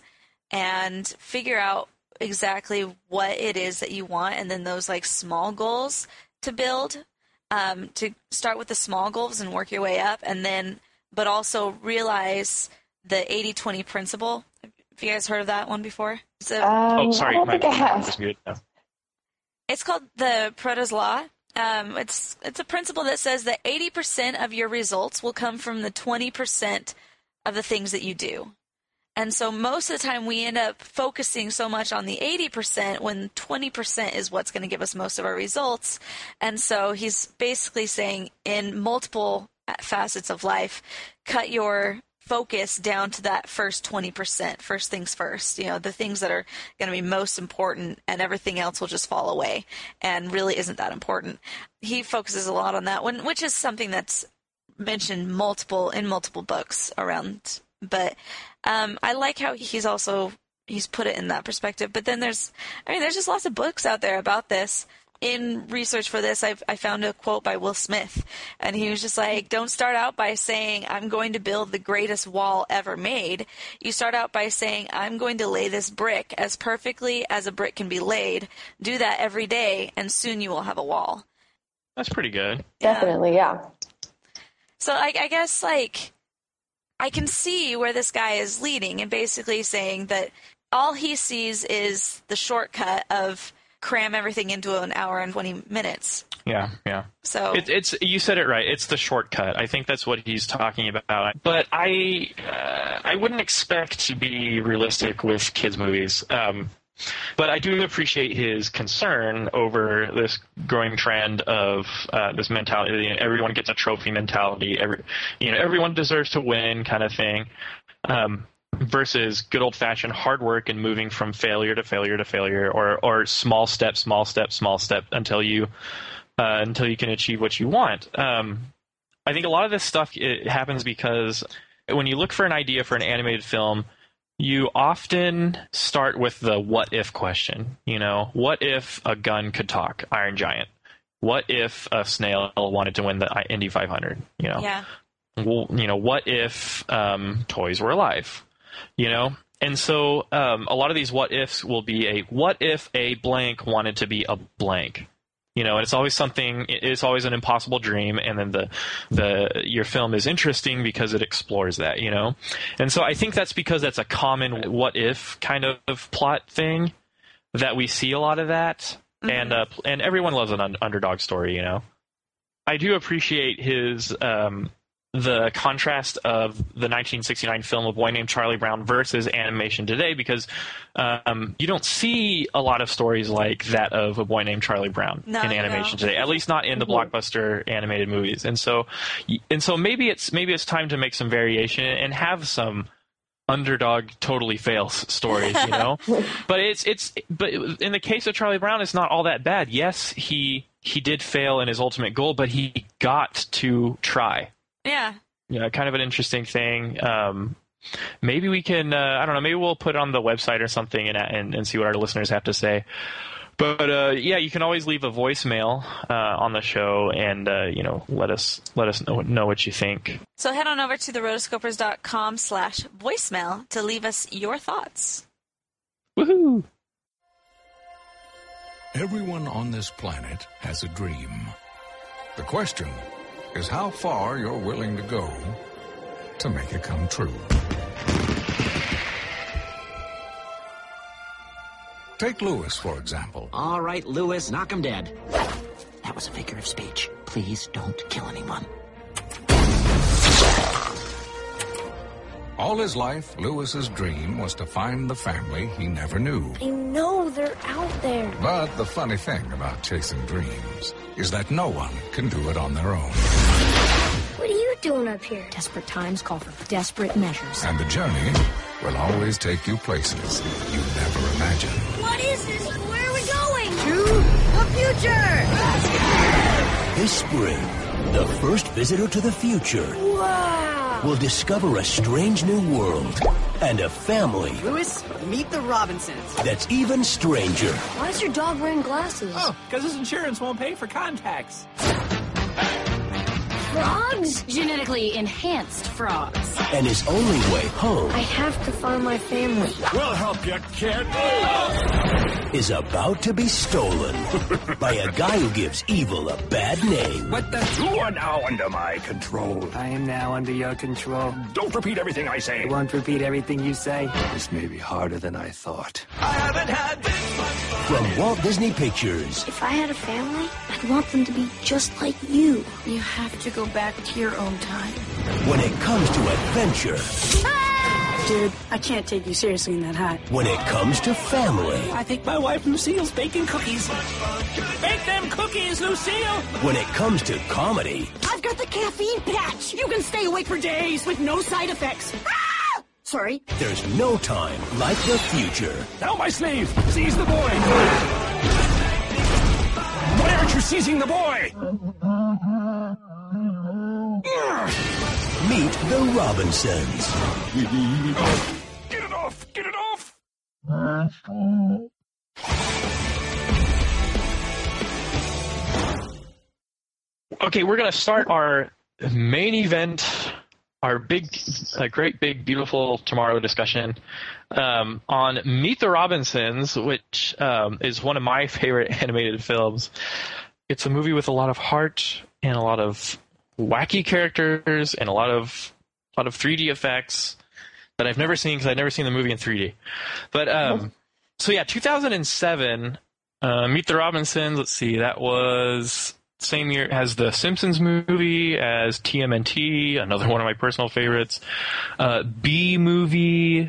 and figure out exactly what it is that you want, and then those like small goals to build. Um, to start with the small goals and work your way up, and then but also realize the eighty twenty principle. Have you guys heard of that one before? So, Um, oh, sorry, I don't my think I have. was muted. No. It's called the Prota's Law. Um, it's it's a principle that says that eighty percent of your results will come from the twenty percent of the things that you do. And so most of the time we end up focusing so much on the eighty percent when twenty percent is what's going to give us most of our results. And so he's basically saying in multiple facets of life, cut your focus down to that first twenty percent, first things first, you know, the things that are going to be most important, and everything else will just fall away and really isn't that important. He focuses a lot on that one, which is something that's mentioned multiple in multiple books around. But um, I like how he's also, he's put it in that perspective. But then there's, I mean, there's just lots of books out there about this. in research for this, I've, I found a quote by Will Smith, and he was just like, don't start out by saying, I'm going to build the greatest wall ever made. You start out by saying, I'm going to lay this brick as perfectly as a brick can be laid. Do that every day, and soon you will have a wall. That's pretty good. Definitely, yeah. So I, I guess, like, I can see where this guy is leading and basically saying that all he sees is the shortcut of cram everything into an hour and twenty minutes. Yeah, yeah. So it, it's you said it right. It's the shortcut. I think that's what he's talking about. But I, uh, I wouldn't expect to be realistic with kids' movies. Um, but I do appreciate his concern over this growing trend of uh, this mentality. You know, everyone gets a trophy mentality. Every, you know, everyone deserves to win, kind of thing. Um, versus good old-fashioned hard work and moving from failure to failure to failure, or or small step, small step, small step until you uh, until you can achieve what you want. Um, I think a lot of this stuff it happens because when you look for an idea for an animated film, you often start with the what if question. You know, what if a gun could talk? Iron Giant. What if a snail wanted to win the Indy five hundred? You know, yeah. Well, you know, what if um, toys were alive? You know, and so um, a lot of these what ifs will be a what if a blank wanted to be a blank, you know, and it's always something. It's always an impossible dream, and then the the your film is interesting because it explores that, you know, and so I think that's because that's a common what if kind of plot thing that we see a lot of that, mm-hmm. and uh, and everyone loves an un- underdog story, you know. I do appreciate his. Um, the contrast of the nineteen sixty-nine film A Boy Named Charlie Brown versus animation today, because um, you don't see a lot of stories like that of A Boy Named Charlie Brown no, in animation no. today, at least not in the blockbuster animated movies. And so, and so maybe it's maybe it's time to make some variation and have some underdog totally fails stories, you know. But it's it's but in the case of Charlie Brown, it's not all that bad. Yes, he he did fail in his ultimate goal, but he got to try. Yeah. Yeah, kind of an interesting thing. Um, maybe we can, uh, I don't know, maybe we'll put it on the website or something and and, and see what our listeners have to say. But uh, yeah, you can always leave a voicemail uh, on the show, and uh, you know, let us let us know, know what you think. So head on over to the rotoscopers dot com slash voicemail to leave us your thoughts. Woohoo! Everyone on this planet has a dream. The question is how far you're willing to go to make it come true. Take Lewis, for example. All right, Lewis, knock him dead. That was a figure of speech. Please don't kill anyone. All his life, Lewis's dream was to find the family he never knew. I know they're out there. But the funny thing about chasing dreams is that no one can do it on their own. What are you doing up here? Desperate times call for desperate measures. And the journey will always take you places you never imagined. What is this? Where are we going? To the future! This spring, the first visitor to the future Wow! will discover a strange new world and a family. Lewis, meet the Robinsons. That's even stranger. Why is your dog wearing glasses? Oh, because his insurance won't pay for contacts. Frogs? Genetically enhanced frogs. And his only way home... I have to find my family. We'll help you, kid. ...is about to be stolen by a guy who gives evil a bad name. What the... You are now under my control. I am now under your control. Don't repeat everything I say. I won't repeat everything you say. This may be harder than I thought. I haven't had this much fun. From Walt Disney Pictures. If I had a family, I'd want them to be just like you. You have to go back to your own time. When it comes to adventure. Ah! Dude, I can't take you seriously in that hat. When it comes to family. I think my wife Lucille's baking cookies. Bake them cookies, Lucille! When it comes to comedy. I've got the caffeine patch! You can stay awake for days with no side effects. Ah! Sorry. There's no time like the future. Now my sleeve! Seize the boy! Why aren't you seizing the boy? Meet the Robinsons. Get it off! Get it off! Okay, we're going to start our main event, our big, uh, great, big, beautiful tomorrow discussion um, on Meet the Robinsons, which um, is one of my favorite animated films. It's a movie with a lot of heart and a lot of wacky characters and a lot of a lot of three D effects that I've never seen because I've never seen the movie in three D. But um, so yeah, two thousand seven, uh, Meet the Robinsons. Let's see, that was same year as the Simpsons movie, as T M N T, another one of my personal favorites. Uh, B movie,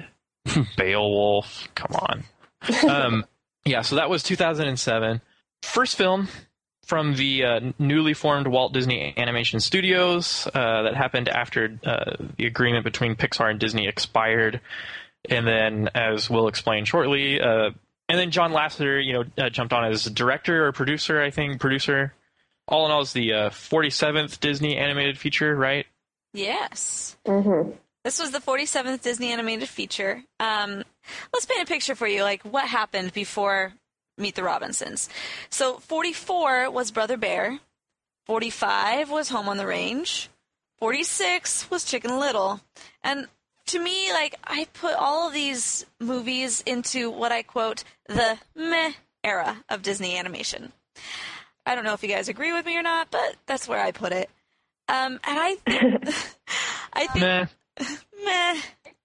Beowulf. Come on. Um, yeah, so that was two thousand seven. First film from the uh, newly formed Walt Disney Animation Studios uh, that happened after uh, the agreement between Pixar and Disney expired. And then, as we'll explain shortly, uh, and then John Lasseter, you know, uh, jumped on as director or producer, I think, producer. All in all, it's the uh, forty-seventh Disney animated feature, right? Yes. Mm-hmm. This was the forty-seventh Disney animated feature. Um, let's paint a picture for you, like what happened before Meet the Robinsons. So forty-four was Brother Bear, forty-five was Home on the Range, forty-six was Chicken Little. And to me, like, I put all of these movies into what I quote the meh era of Disney animation. I don't know if you guys agree with me or not, but that's where I put it. Um, and I think, I think meh. meh.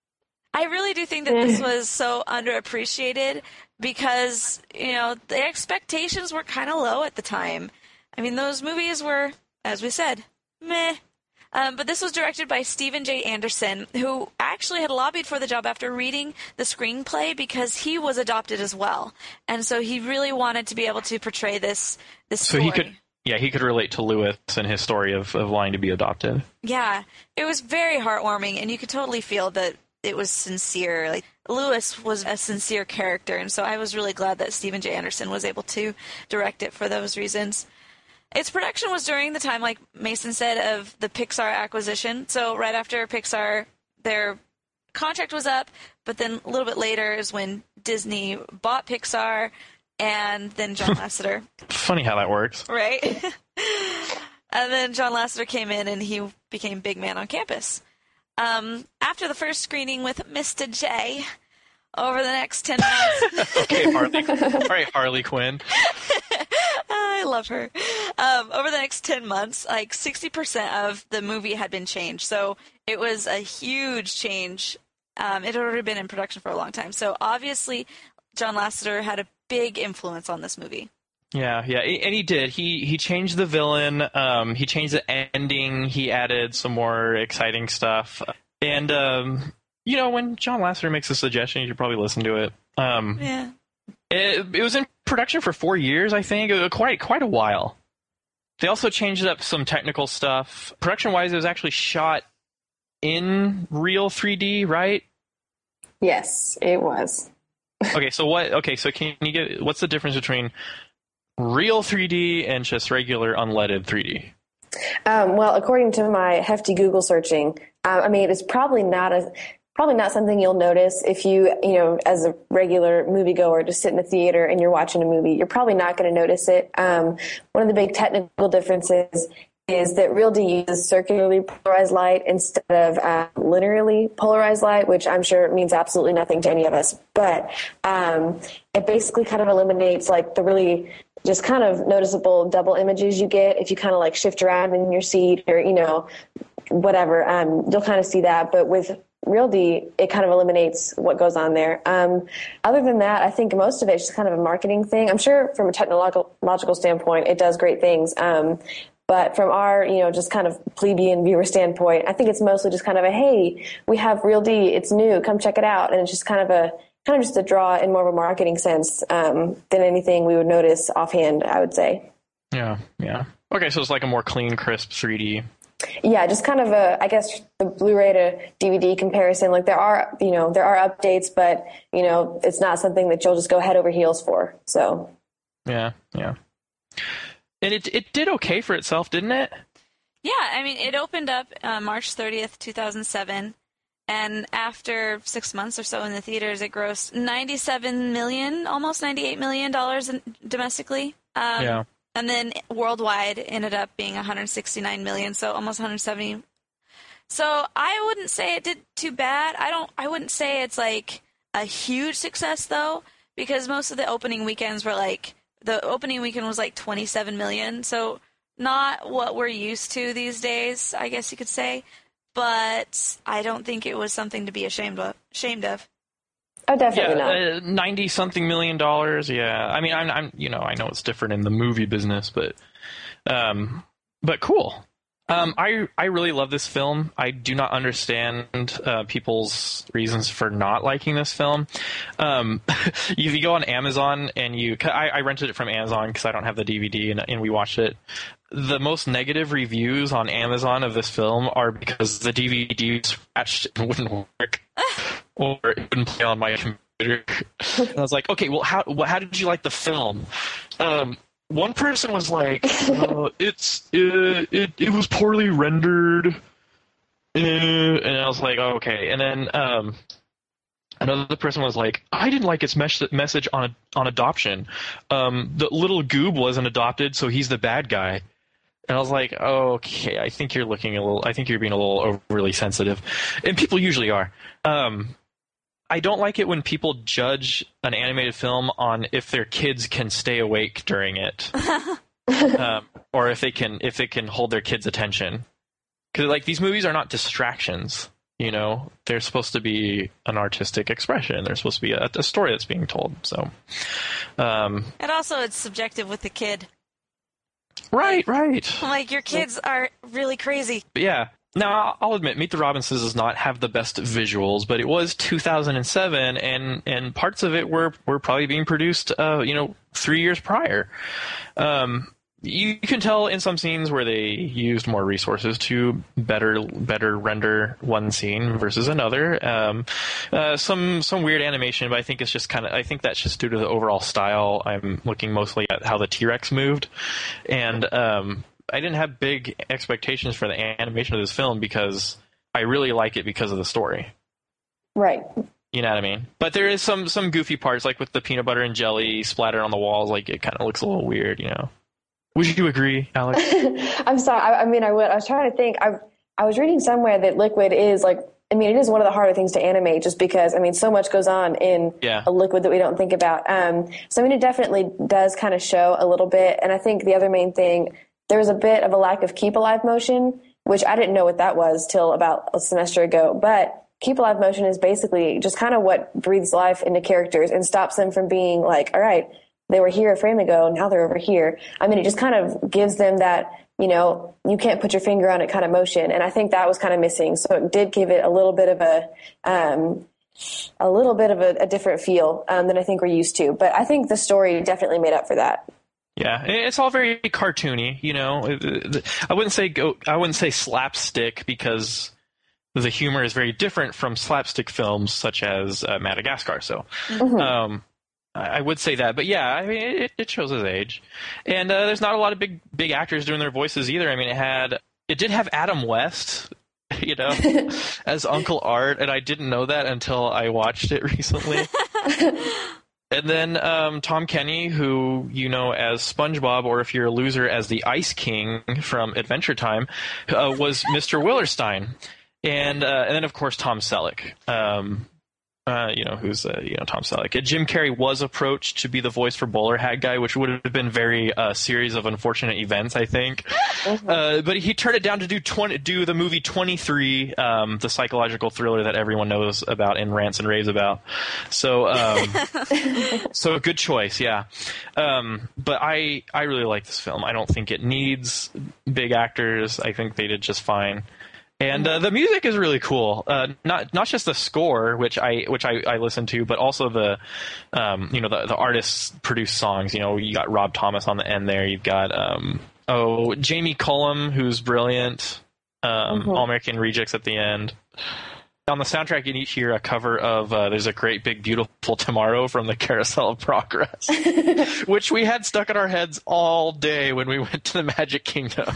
I really do think that this was so underappreciated because, you know, the expectations were kind of low at the time. I mean, those movies were, as we said, meh. Um, but this was directed by Stephen J. Anderson, who actually had lobbied for the job after reading the screenplay because he was adopted as well. And so he really wanted to be able to portray this, this so story. he could, yeah, he could relate to Lewis and his story of, of wanting to be adopted. Yeah, it was very heartwarming, and you could totally feel that it was sincere. Like, Lewis was a sincere character, and so I was really glad that Stephen J. Anderson was able to direct it for those reasons. Its production was during the time, like Mason said, of the Pixar acquisition. So right after Pixar, their contract was up, but then a little bit later is when Disney bought Pixar, and then John Lasseter. Funny how that works. Right? And then John Lasseter came in, and he became big man on campus. Um, after the first screening with Mister J, over the next ten months... Okay, Harley. All right, Harley Quinn. I love her. Um, over the next ten months, like sixty percent of the movie had been changed. So it was a huge change. Um, it had already been in production for a long time. So obviously, John Lasseter had a big influence on this movie. Yeah, yeah, and he did. He he changed the villain. Um, he changed the ending. He added some more exciting stuff. And, um, you know, when John Lasseter makes a suggestion, you should probably listen to it. Um, yeah. It, it was in production for four years, I think. It was quite quite a while. They also changed up some technical stuff. Production-wise, it was actually shot in real three D, right? Yes, it was. Okay, so what? Okay, so can you get what's the difference between real three D and just regular unleaded three D? Um, well, according to my hefty Google searching, uh, I mean, it's probably not a probably not something you'll notice if you, you know, as a regular moviegoer, just sit in a theater and you're watching a movie. You're probably not going to notice it. Um, one of the big technical differences is that Real D uses circularly polarized light instead of uh, linearly polarized light, which I'm sure means absolutely nothing to any of us. But um, it basically kind of eliminates like the really just kind of noticeable double images you get if you kind of like shift around in your seat or, you know, whatever. Um, you'll kind of see that. But with Real D, it kind of eliminates what goes on there. Um, other than that, I think most of it is just kind of a marketing thing. I'm sure from a technological logical standpoint, it does great things. Um, but from our, you know, just kind of plebeian viewer standpoint, I think it's mostly just kind of a, hey, we have Real D, it's new, come check it out. And it's just kind of a, kind of just a draw in more of a marketing sense um, than anything we would notice offhand, I would say. Yeah, yeah. Okay, so it's like a more clean, crisp three D. Yeah, just kind of a, I guess, the Blu-ray to D V D comparison. Like there are, you know, there are updates, but, you know, it's not something that you'll just go head over heels for. So. Yeah, yeah. And it it did okay for itself, didn't it? Yeah, I mean, it opened up uh, March thirtieth, two thousand seven. And after six months or so in the theaters, it grossed ninety-seven million dollars, almost ninety-eight million dollars in, domestically. Um, yeah. And then worldwide ended up being one hundred sixty-nine million, so almost one hundred seventy. So I wouldn't say it did too bad. I don't. I wouldn't say it's like a huge success though, because most of the opening weekends were like the opening weekend was like twenty-seven million. So not what we're used to these days, I guess you could say. But I don't think it was something to be ashamed of. Ashamed of. Oh, definitely yeah, not. Uh, Ninety something million dollars. Yeah, I mean, I'm, I'm, you know, I know it's different in the movie business, but, um, but cool. Um, I, I really love this film. I do not understand uh, people's reasons for not liking this film. Um, if you go on Amazon and you, I, I rented it from Amazon because I don't have the D V D, and, and we watched it. The most negative reviews on Amazon of this film are because the D V D scratched and wouldn't work, or it wouldn't play on my computer. And I was like, okay, well, how well, how did you like the film? Um, one person was like, uh, it's uh, it it was poorly rendered, uh, and I was like, oh, okay. And then um, another person was like, I didn't like its mes- message on on adoption. Um, the little goob wasn't adopted, so he's the bad guy. And I was like, oh, okay, I think you're looking a little, I think you're being a little overly sensitive. And people usually are. Um, I don't like it when people judge an animated film on if their kids can stay awake during it. um, or if they can, if they can hold their kids' attention. Because, like, these movies are not distractions, you know? They're supposed to be an artistic expression. They're supposed to be a, a story that's being told, so. Um, and also, it's subjective with the kid. Right, right. Like, your kids are really crazy. But yeah. Now, I'll admit, Meet the Robinsons does not have the best visuals, but it was two thousand seven, and, and parts of it were, were probably being produced, uh, you know, three years prior. Um, you can tell in some scenes where they used more resources to better better render one scene versus another. Um, uh, some some weird animation, but I think it's just kind of I think that's just due to the overall style. I'm looking mostly at how the T-Rex moved, and um, I didn't have big expectations for the animation of this film because I really like it because of the story. Right. You know what I mean? But there is some some goofy parts, like with the peanut butter and jelly splattered on the walls. Like it kind of looks a little weird, you know. Would you agree, Alex? I'm sorry. I, I mean, I would. I was trying to think. I I was reading somewhere that liquid is like. I mean, it is one of the harder things to animate, just because I mean, so much goes on in yeah. a liquid that we don't think about. Um, so I mean, it definitely does kind of show a little bit. And I think the other main thing, there was a bit of a lack of keep alive motion, which I didn't know what that was till about a semester ago. But keep alive motion is basically just kind of what breathes life into characters and stops them from being like, all right, they were here a frame ago, now they're over here. I mean, it just kind of gives them that, you know, you can't put your finger on it kind of motion. And I think that was kind of missing. So it did give it a little bit of a, um, a little bit of a, a different feel um, than I think we're used to. But I think the story definitely made up for that. Yeah, it's all very cartoony, you know. I wouldn't say go, I wouldn't say slapstick because the humor is very different from slapstick films such as uh, Madagascar. So, mm-hmm. um, I would say that, but yeah, I mean, it, it shows his age, and uh, there's not a lot of big, big actors doing their voices either. I mean, it had, it did have Adam West, you know, as Uncle Art, and I didn't know that until I watched it recently. And then um, Tom Kenny, who you know as SpongeBob, or if you're a loser, as the Ice King from Adventure Time, uh, was Mister Willerstein, and uh, and then of course Tom Selleck. Um, Uh, you know, who's, uh, you know, Tom Selleck. Uh, Jim Carrey was approached to be the voice for Bowler Hat Guy, which would have been very uh, series of unfortunate events, I think. Mm-hmm. Uh, but he turned it down to do twenty, do the movie twenty-three, um, the psychological thriller that everyone knows about and rants and raves about. So, um, so a good choice, yeah. Um, but I, I really like this film. I don't think it needs big actors. I think they did just fine. And uh, the music is really cool. Uh, not not just the score, which I which I, I listen to, but also the um, you know the the artists produced songs. You know, you got Rob Thomas on the end there. You've got um, oh Jamie Cullum, who's brilliant. Um, mm-hmm. All American Rejects at the end. On the soundtrack, you hear a cover of uh, "There's a Great Big Beautiful Tomorrow" from the Carousel of Progress, which we had stuck in our heads all day when we went to the Magic Kingdom.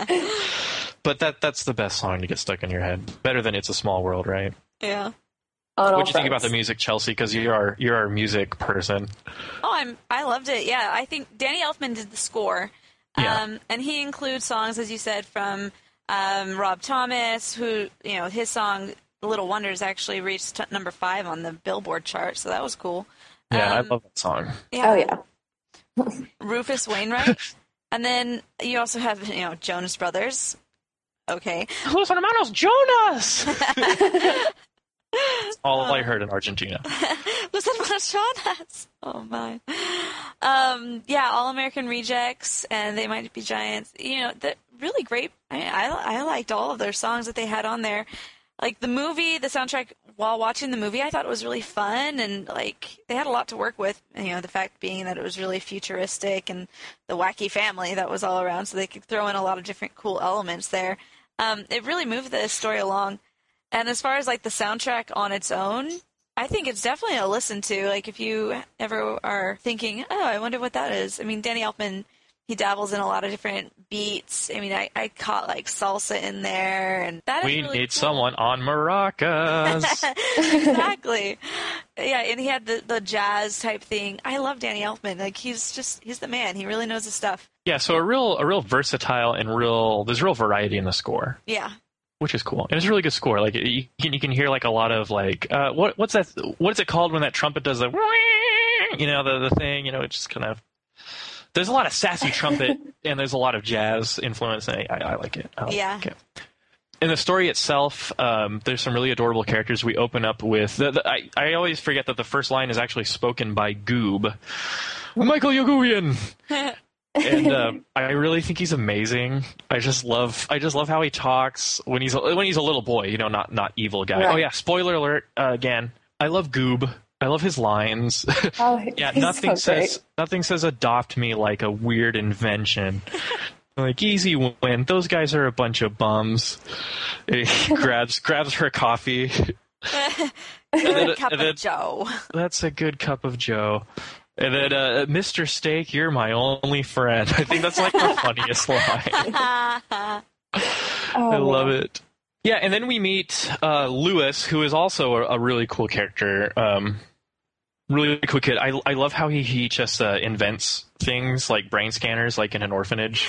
But that that's the best song to get stuck in your head. Better than It's a Small World, right? Yeah. On What do you think about the music, Chelsea? Because you are you're our music person. Oh, I'm I loved it. Yeah, I think Danny Elfman did the score, Yeah. um, and he includes songs, as you said, from um, Rob Thomas, who you know his song "Little Wonders" actually reached t- number five on the Billboard chart, so that was cool. Yeah, I Um, love that song. Yeah. Oh yeah. Rufus Wainwright, and then you also have you know Jonas Brothers. Okay. Los Hermanos Jonas. All I heard in Argentina. Los Hermanos Jonas. Oh my. Um, yeah, All American Rejects, and They Might Be Giants. You know, the really great. I, I I liked all of their songs that they had on there. Like the movie, the soundtrack. While watching the movie, I thought it was really fun, and like they had a lot to work with. You know, the fact being that it was really futuristic and the wacky family that was all around, so they could throw in a lot of different cool elements there. Um, it really moved the story along. And as far as like the soundtrack on its own, I think it's definitely a listen to. Like if you ever are thinking, oh, I wonder what that is. I mean, Danny Elfman, he dabbles in a lot of different beats. I mean, I, I caught like salsa in there, and that We is really need cool. someone on maracas. Exactly. Yeah, and he had the, the jazz type thing. I love Danny Elfman. Like he's just he's the man. He really knows his stuff. Yeah, so a real a real versatile and real there's real variety in the score, Yeah. which is cool. And it's a really good score. Like you can you can hear like a lot of like uh, what what's that what's it called when that trumpet does the you know the the thing, you know, it just kind of there's a lot of sassy trumpet and there's a lot of jazz influence, and I, I like it. I like Yeah. it. In the story itself, um, there's some really adorable characters. We open up with the, the, I, I always forget that the first line is actually spoken by Goob, Michael Yagubian. And uh, I really think he's amazing. I just love, I just love how he talks when he's when he's a little boy. You know, not not evil guy. Right. Oh yeah, spoiler alert uh, again. I love Goob. I love his lines. Oh, yeah, he's nothing so great. says nothing says adopt me like a weird invention. Like easy win. Those guys are a bunch of bums. He grabs grabs her coffee. And then- Cup and of then- Joe. That's a good cup of Joe. And then, uh, Mister Steak, you're my only friend. I think that's like the funniest line. Oh, I love man. it. Yeah, and then we meet uh, Lewis, who is also a, a really cool character. Um, really cool kid. I, I love how he, he just uh, invents things like brain scanners, like in an orphanage.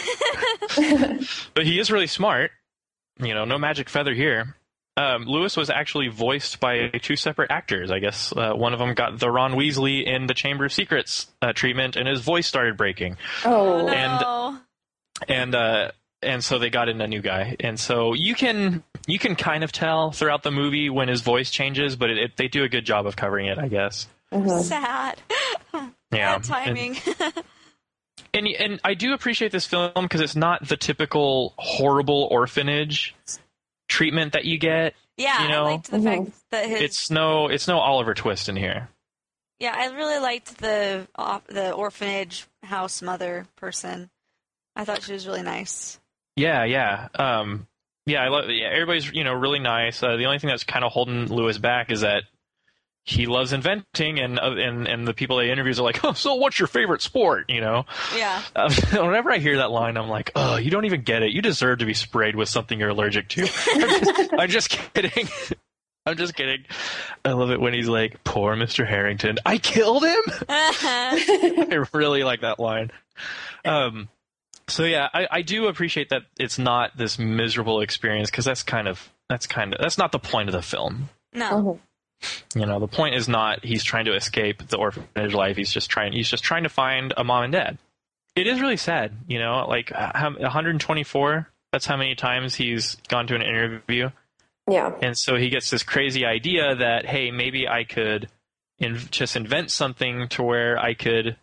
But he is really smart. You know, no magic feather here. Um, Lewis was actually voiced by two separate actors. I guess uh, one of them got the Ron Weasley in the Chamber of Secrets uh, treatment, and his voice started breaking. Oh, no. And and uh, and so they got in a new guy. And so you can you can kind of tell throughout the movie when his voice changes, but it, it, they do a good job of covering it, I guess. Sad. Yeah. Bad timing. And and I do appreciate this film because it's not the typical horrible orphanage treatment that you get. Yeah, you know? I liked the fact that his. It's no it's no Oliver Twist in here. Yeah, I really liked the uh, the orphanage house mother person. I thought she was really nice. Yeah, yeah. Um, yeah, I love. Yeah, everybody's you know really nice. Uh, the only thing that's kind of holding Lewis back is that he loves inventing, and uh, and and the people they interviews are like, oh, so what's your favorite sport? You know. Yeah. Uh, whenever I hear that line, I'm like, oh, you don't even get it. You deserve to be sprayed with something you're allergic to. I'm just, I'm just kidding. I'm just kidding. I love it when he's like, poor Mister Harrington. I killed him. I really like that line. Um. So yeah, I, I do appreciate that it's not this miserable experience because that's kind of that's kind of that's not the point of the film. No. You know, the point is not he's trying to escape the orphanage life. He's just trying he's just trying to find a mom and dad. It is really sad, you know, like one hundred twenty-four. That's how many times he's gone to an interview. Yeah. And so he gets this crazy idea that, hey, maybe I could in, just invent something to where I could,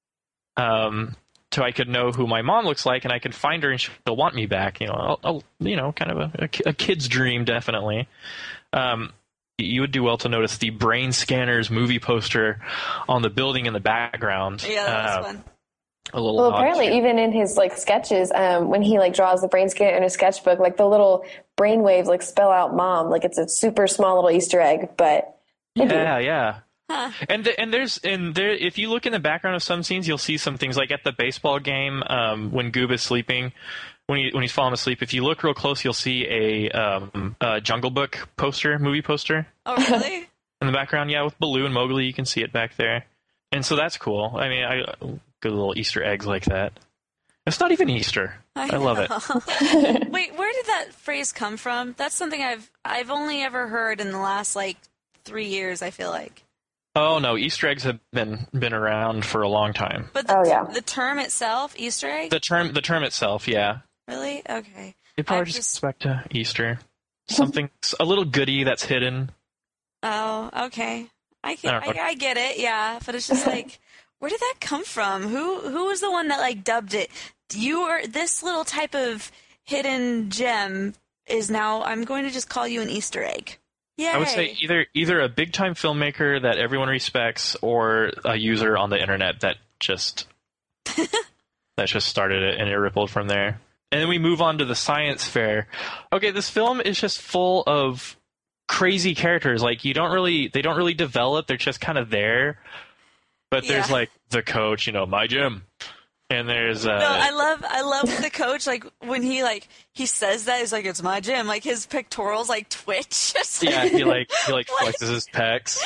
um, so I could know who my mom looks like and I could find her and she'll want me back. You know, I'll, I'll, you know, kind of a, a, a kid's dream, definitely. Um, you would do well to notice the Brain Scanners movie poster on the building in the background. Yeah, that was uh, fun. A little Well, nod apparently, to- even in his like sketches, um, when he like draws the brain scan in a sketchbook, like the little brain waves like spell out "mom." Like it's a super small little Easter egg, but they do. yeah, yeah. And the, and there's and there if you look in the background of some scenes, you'll see some things like at the baseball game um, when Goob is sleeping, when he when he's falling asleep. If you look real close, you'll see a, um, a Jungle Book poster, movie poster. Oh, really? in the background. Yeah, with Baloo and Mowgli, you can see it back there. And so that's cool. I mean, I good little Easter eggs like that. It's not even Easter. I, I love it. Wait, where did that phrase come from? That's something I've I've only ever heard in the last like three years. I feel like. Oh no, Easter eggs have been been around for a long time. But the, oh yeah, the term itself, Easter egg. The term, the term itself, yeah. Really? Okay. It probably just, just goes back to Easter. Something, a little goodie that's hidden. Oh, okay. I get, I, I, I get it, yeah. But it's just like, where did that come from? Who who was the one that like dubbed it? You are this little type of hidden gem is now. I'm going to just call you an Easter egg. Yay. I would say either either a big time filmmaker that everyone respects, or a user on the internet that just that just started it and it rippled from there. And then we move on to the science fair. Okay, this film is just full of crazy characters. Like you don't really, they don't really develop. They're just kind of there. But yeah. There's like the coach, you know, my gym, and there's. Uh, no, I love, I love the coach. Like when he like he says that, he's like, "It's my gym." Like his pectorals like twitch. Yeah, he like he like flexes his pecs.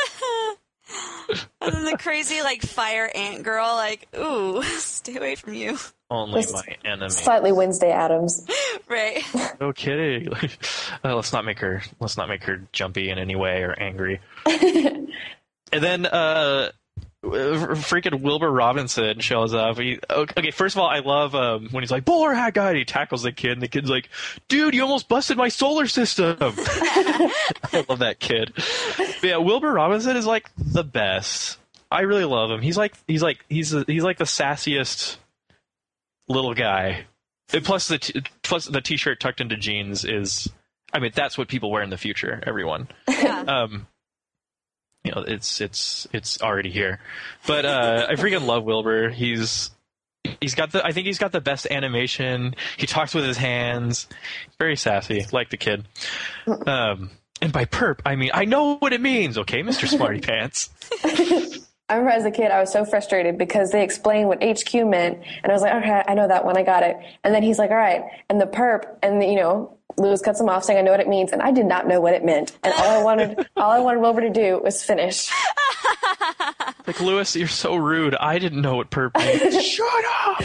And then the crazy like fire ant girl, like, ooh, stay away from you. Only my enemy. Slightly Wednesday Addams. Right. No kidding. uh, let's not make her. Let's not make her jumpy in any way or angry. And then, uh, freaking Wilbur Robinson shows up. He, okay, first of all, I love um, when he's like, "Bowler hat guy," and he tackles the kid, and the kid's like, "Dude, you almost busted my solar system." I love that kid. But yeah, Wilbur Robinson is like the best. I really love him. He's like he's like he's he's like the sassiest little guy. And plus the t- plus the t-shirt tucked into jeans is, I mean, that's what people wear in the future. Everyone. Yeah. Um, you know, it's it's it's already here. But uh, I freaking love Wilbur. He's he's got the I think he's got the best animation. He talks with his hands. Very sassy, like the kid. Um, and by perp, I mean I know what it means. Okay, Mister Smarty Pants. I remember as a kid, I was so frustrated because they explained what H Q meant, and I was like, okay, I know that one, I got it. And then he's like, all right, and the perp, and the, you know, Lewis cuts him off saying, I know what it means, and I did not know what it meant. And all I wanted, all I wanted Wilbur to do was finish. Like, Lewis, you're so rude. I didn't know what perp meant. Shut up!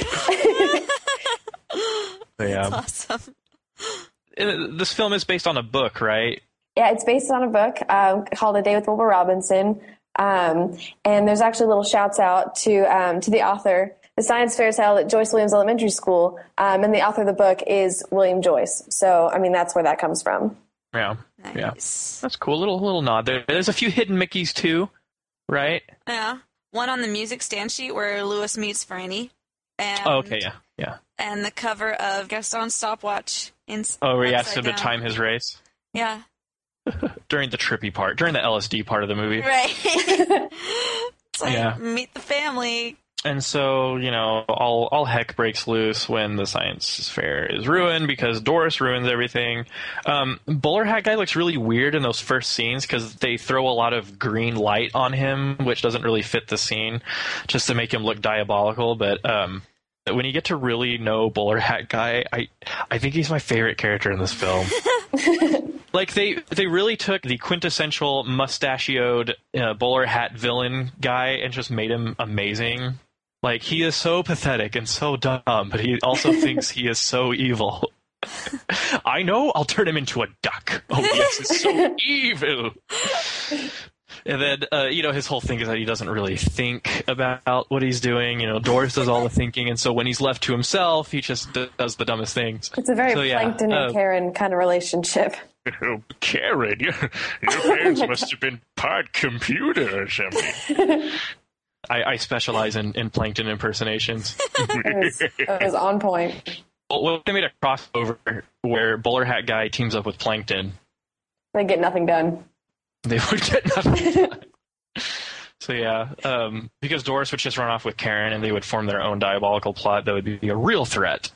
Yeah. That's awesome. This film is based on a book, right? Yeah, it's based on a book um, called A Day with Wilbur Robinson. Um, and there's actually little shouts out to um, to the author. The science fair is held at Joyce Williams Elementary School, um, and the author of the book is William Joyce. So, I mean, that's where that comes from. Yeah, nice. Yeah, that's cool. Little little nod there. There's a few hidden Mickeys too, right? Yeah, one on the music stand sheet where Lewis meets Franny. And, oh, okay, yeah, yeah. And the cover of Gaston's stopwatch. In, oh, where he asked him down. to time his race. Yeah. During the trippy part, during the L S D part of the movie. Right. It's like, yeah. Meet the family. And so, you know, all all heck breaks loose when the science fair is ruined because Doris ruins everything. Um, Bowler Hat Guy looks really weird in those first scenes because they throw a lot of green light on him, which doesn't really fit the scene, just to make him look diabolical. But um, when you get to really know Bowler Hat Guy, I I think he's my favorite character in this film. Like, they they really took the quintessential mustachioed uh, bowler hat villain guy and just made him amazing. Like, he is so pathetic and so dumb, but he also thinks he is so evil. I know, I'll turn him into a duck. Oh, yes, it's so evil. And then, uh, you know, his whole thing is that he doesn't really think about what he's doing. You know, Doris does all the thinking, and so when he's left to himself, he just does the dumbest things. It's a very so, yeah, Plankton and uh, Karen kind of relationship. Oh, Karen, your, your parents must have been part computer or something. I, I specialize in, in Plankton impersonations. That was, that was on point. Well, well, they made a crossover where Bowler Hat Guy teams up with Plankton. They get nothing done. They would get nothing done. So yeah, um, because Doris would just run off with Karen and they would form their own diabolical plot that would be a real threat.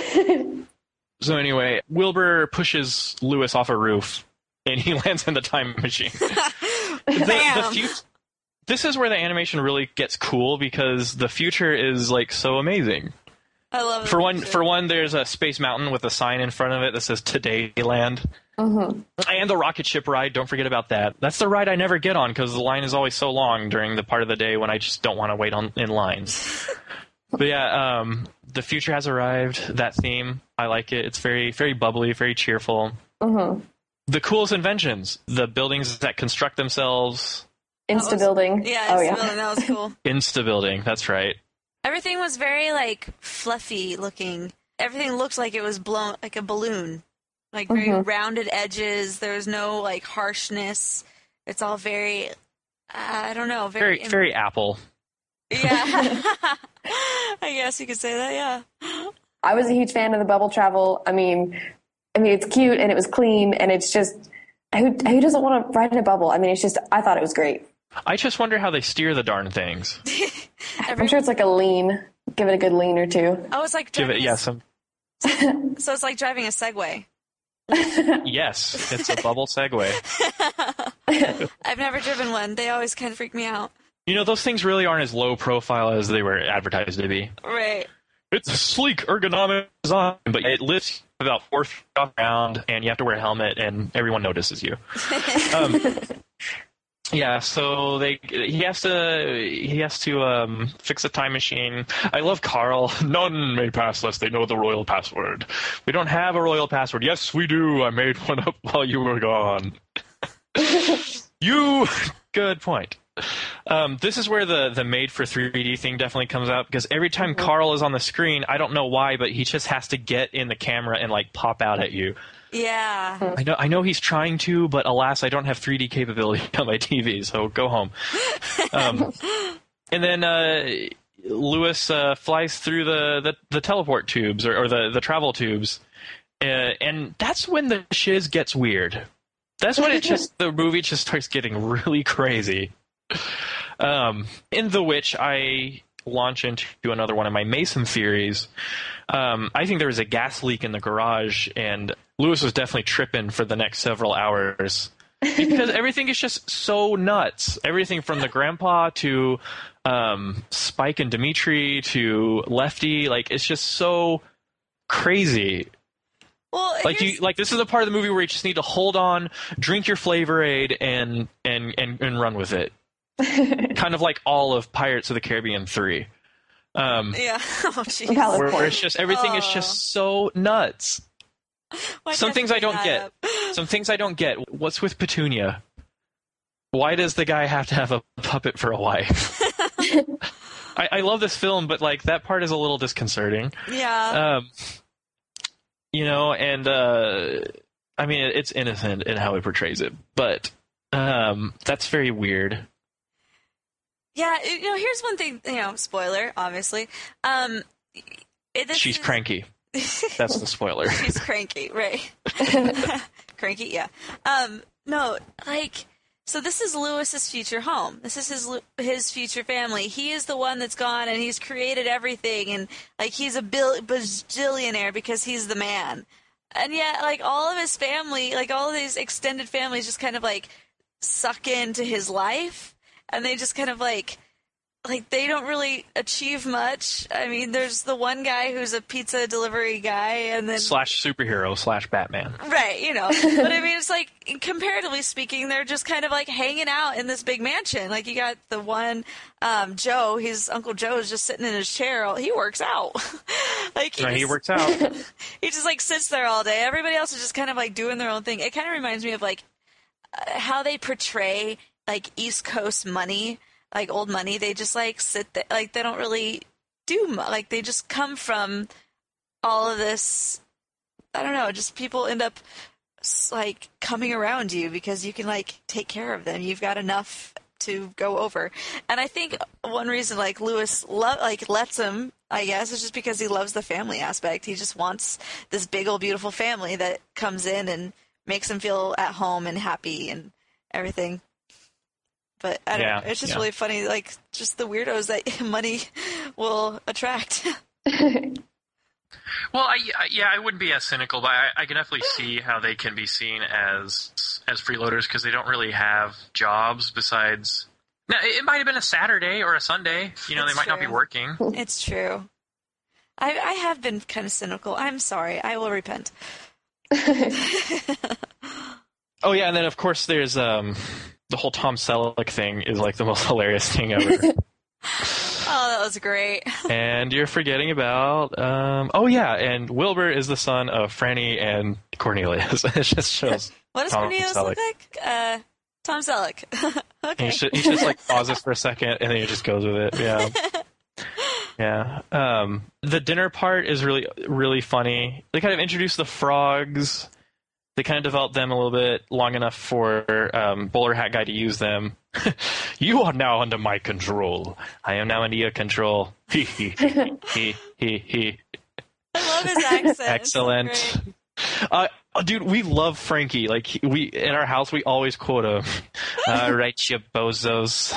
So anyway, Wilbur pushes Lewis off a roof and he lands in the time machine. the, the fu- this is where the animation really gets cool because the future is like so amazing. I love it. For one, for one, there's a Space Mountain with a sign in front of it that says Today Land. Mm-hmm. And the rocket ship ride, don't forget about that. That's the ride I never get on because the line is always so long during the part of the day when I just don't want to wait on in lines. But yeah, um, the future has arrived. That theme, I like it. It's very, very bubbly, very cheerful. Mm-hmm. The coolest inventions, the buildings that construct themselves. Insta building. Yeah, oh Insta yeah. building, that was cool. Insta building, that's right. Everything was very, like, fluffy looking. Everything looked like it was blown, like a balloon. Like, very Mhm. rounded edges. There was no, like, harshness. It's all very, uh, I don't know. Very, Very, very Apple. Yeah. I guess you could say that, yeah. I was a huge fan of the bubble travel. I mean, I mean, it's cute and it was clean and it's just, who, who doesn't want to ride in a bubble? I mean, it's just, I thought it was great. I just wonder how they steer the darn things. I'm sure it's like a lean. Give it a good lean or two. Oh, it's like Give driving it, a, yeah, some. So it's like driving a Segway. Yes, it's a bubble Segway. I've never driven one. They always kind of freak me out. You know, those things really aren't as low profile as they were advertised to be. Right. It's a sleek, ergonomic design, but it lifts about four feet off the ground, and you have to wear a helmet, and everyone notices you. Um, yeah, so they he has to he has to um, fix a time machine. I love Carl. None may pass unless they know the royal password. We don't have a royal password. Yes, we do. I made one up while you were gone. You. Good point. Um, this is where the, the made for three D thing definitely comes out, because every time Carl is on the screen, I don't know why, but he just has to get in the camera and like pop out at you. Yeah. I know I know he's trying to, but alas, I don't have three D capability on my T V, so go home. Um, and then uh, Lewis uh, flies through the, the, the teleport tubes, or, or the, the travel tubes, uh, and that's when the shiz gets weird. That's when it just the movie just starts getting really crazy. Um, in the which I launch into another one of my Mason theories. Um, I think there was a gas leak in the garage, and Lewis was definitely tripping for the next several hours because everything is just so nuts. Everything from the grandpa to um, Spike and Dimitri to Lefty, like it's just so crazy. Well, like you, like this is the part of the movie where you just need to hold on, drink your Flavor Aid, and and and, and run with it. Kind of like all of Pirates of the Caribbean three. Um, yeah. Oh, jeez. Where, where it's just everything oh. is just so nuts. Why Some things I don't get. Up? Some things I don't get. What's with Petunia? Why does the guy have to have a puppet for a wife? I, I love this film, but like that part is a little disconcerting. Yeah. Um, you know, and uh, I mean, it's innocent in how he portrays it, but um, that's very weird. Yeah, you know, here's one thing, you know, spoiler, obviously. Um, it, She's is, cranky. That's the spoiler. She's cranky, right. Cranky, yeah. Um, no, like, so this is Lewis's future home. This is his his future family. He is the one that's gone, and he's created everything, and, like, he's a bill, bajillionaire because he's the man. And yet, like, all of his family, like, all of these extended families just kind of, like, suck into his life. And they just kind of like, like they don't really achieve much. I mean, there's the one guy who's a pizza delivery guy, and then slash superhero slash Batman. Right, you know. But I mean, it's like comparatively speaking, they're just kind of like hanging out in this big mansion. Like you got the one um, Joe, his Uncle Joe is just sitting in his chair. He works out. like he, right, just, he works out. He just like sits there all day. Everybody else is just kind of like doing their own thing. It kind of reminds me of like uh, how they portray like East Coast money, like old money. They just like sit there, like they don't really do much. Like they just come from all of this. I don't know. Just people end up like coming around you because you can like take care of them. You've got enough to go over. And I think one reason like Lewis lo- like lets him, I guess, is just because he loves the family aspect. He just wants this big old beautiful family that comes in and makes him feel at home and happy and everything. But I don't yeah, know. It's just yeah. really funny, like just the weirdos that money will attract. Well, I, I, yeah, I wouldn't be as cynical, but I, I can definitely see how they can be seen as as freeloaders because they don't really have jobs besides. Now, it might have been a Saturday or a Sunday. You know, It's they might true. not be working. It's true. I I have been kind of cynical. I'm sorry. I will repent. Oh yeah, and then of course there's um, the whole Tom Selleck thing is like the most hilarious thing ever. Oh, that was great. And you're forgetting about um, oh yeah, and Wilbur is the son of Franny and Cornelius. It just shows. What does Tom Cornelius Selleck. look like? Uh, Tom Selleck. Okay. He just, he just like pauses for a second and then he just goes with it. Yeah. Yeah. Um, the dinner part is really, really funny. They kind of introduce the frogs. They kind of develop them a little bit long enough for um, Bowler Hat Guy to use them. You are now under my control. I am now under your control. He he he he he. I love his accent. Excellent. Uh, dude, we love Frankie. Like he- we in our house, we always quote him. All right, you bozos.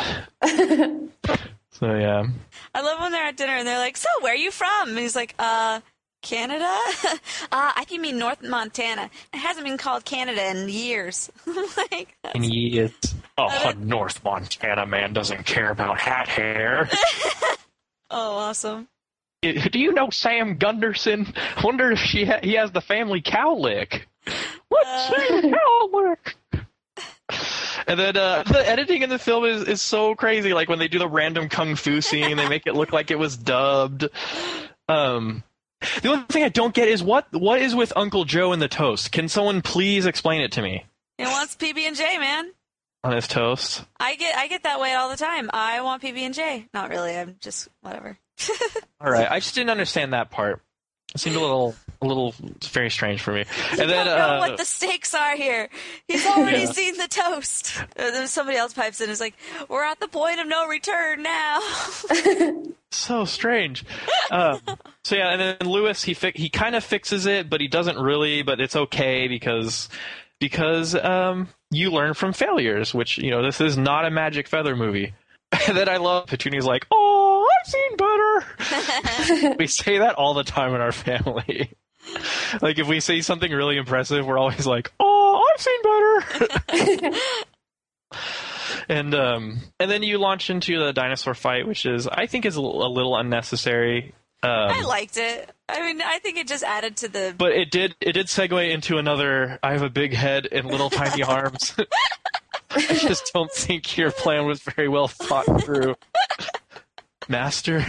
So yeah. I love when they're at dinner and they're like, "So, where are you from?" And he's like, "Uh, Canada." uh, I think you mean North Montana. It hasn't been called Canada in years. I'm like, And he is. Oh, a North Montana man doesn't care about hat hair. oh, awesome. Do you know Sam Gunderson? Wonder if she ha- he has the family cowlick. What's Uh. Sam Cowlick? And then uh, the editing in the film is, is so crazy. Like when they do the random kung fu scene, they make it look like it was dubbed. Um, the only thing I don't get is what what is with Uncle Joe and the toast? Can someone please explain it to me? He wants P B and J, man. On his toast? I get I get that way all the time. I want P B and J. Not really. I'm just whatever. All right, I just didn't understand that part. It seemed a little, a little very strange for me. And You then, don't know uh, what the stakes are here. He's already Yeah. seen the toast. Uh, then somebody else pipes in and is like, "We're at the point of no return now." so strange. Uh, so yeah, and then Lewis, he fi- he kind of fixes it, but he doesn't really. But it's okay because because um, you learn from failures. Which, you know, this is not a Magic Feather movie. And then I love Petunia's like, "Oh, I've seen better." We say that all the time in our family. Like if we say something really impressive, we're always like, "Oh, I've seen better." And um, and then you launch into the dinosaur fight, which is I think is a little, a little unnecessary. Um, I liked it. I mean, I think it just added to the. but it did it did segue into another. I have a big head and little tiny arms. I just don't think your plan was very well thought through, Master.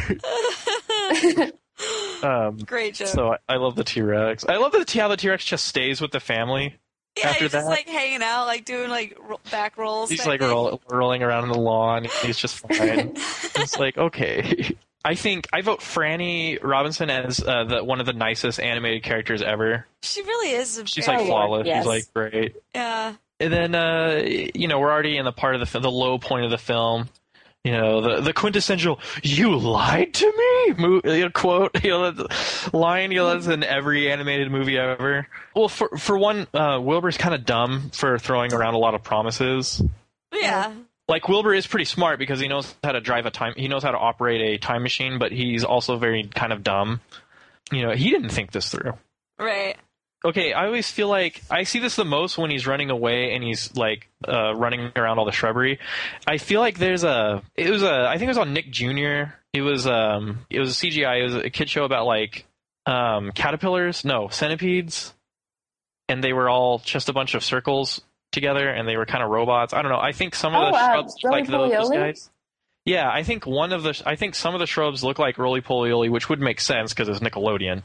um, Great joke. So I, I love the T-Rex. I love that how the T-Rex just stays with the family. Yeah, after he's that. just like hanging out, like doing like ro- back rolls. He's type like thing. roll, rolling around in the lawn. He's just fine. It's like, okay. I think I vote Franny Robinson as uh, the one of the nicest animated characters ever. She really is. A She's very- like flawless. Yes. She's like great. Yeah. And then uh, you know we're already in the part of the fi- the low point of the film. You know the the quintessential "you lied to me" mo- you know, quote. You know, that's- line. You know, that's in every animated movie ever. Well, for for one, uh, Wilbur's kind of dumb for throwing around a lot of promises. Yeah. Like Wilbur is pretty smart because he knows how to drive a time. He knows how to operate a time machine, but he's also very kind of dumb. You know, he didn't think this through. Right. Okay, I always feel like I see this the most when he's running away and he's like uh, running around all the shrubbery. I feel like there's a. It was a. I think it was on Nick Junior It was um. It was a C G I. It was a kid show about like um caterpillars. No, centipedes, and they were all just a bunch of circles together, and they were kind of robots. I don't know. I think some of Oh, the uh, shrubs look like those, those roly-poly-oly? guys. Yeah, I think one of the. I think some of the shrubs look like Roly Poly Oly, which would make sense because it's Nickelodeon.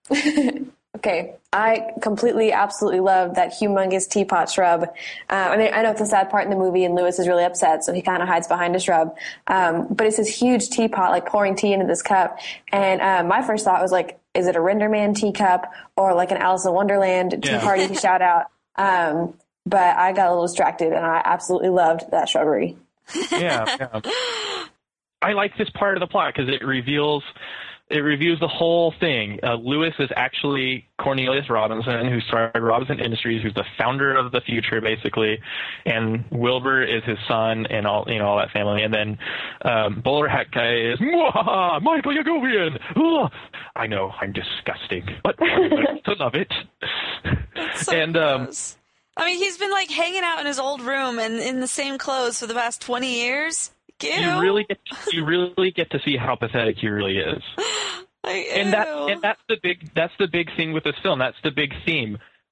Okay, I completely, absolutely love that humongous teapot shrub. Uh, I mean, I know it's a sad part in the movie, and Lewis is really upset, so he kind of hides behind a shrub. Um, but it's this huge teapot, like pouring tea into this cup. And uh, my first thought was like, is it a Renderman teacup or like an Alice in Wonderland tea Yeah. party shout out? Um, but I got a little distracted, and I absolutely loved that shrubbery. Yeah, yeah. I like this part of the plot because it reveals it reveals the whole thing. Uh, Lewis is actually Cornelius Robinson, who started Robinson Industries, who's the founder of the future, basically, and Wilbur is his son, and all you know all that family. And then um, Bowler Hat Guy is Mwahaha, Michael Yagovian. Ugh. I know I'm disgusting, but I love it. So and um, gross. I mean, he's been like hanging out in his old room and in the same clothes for the past twenty years. Ew. you really get you really get to see how pathetic he really is. Like, And that ew. and that's the big that's the big thing with this film. That's the big theme. Like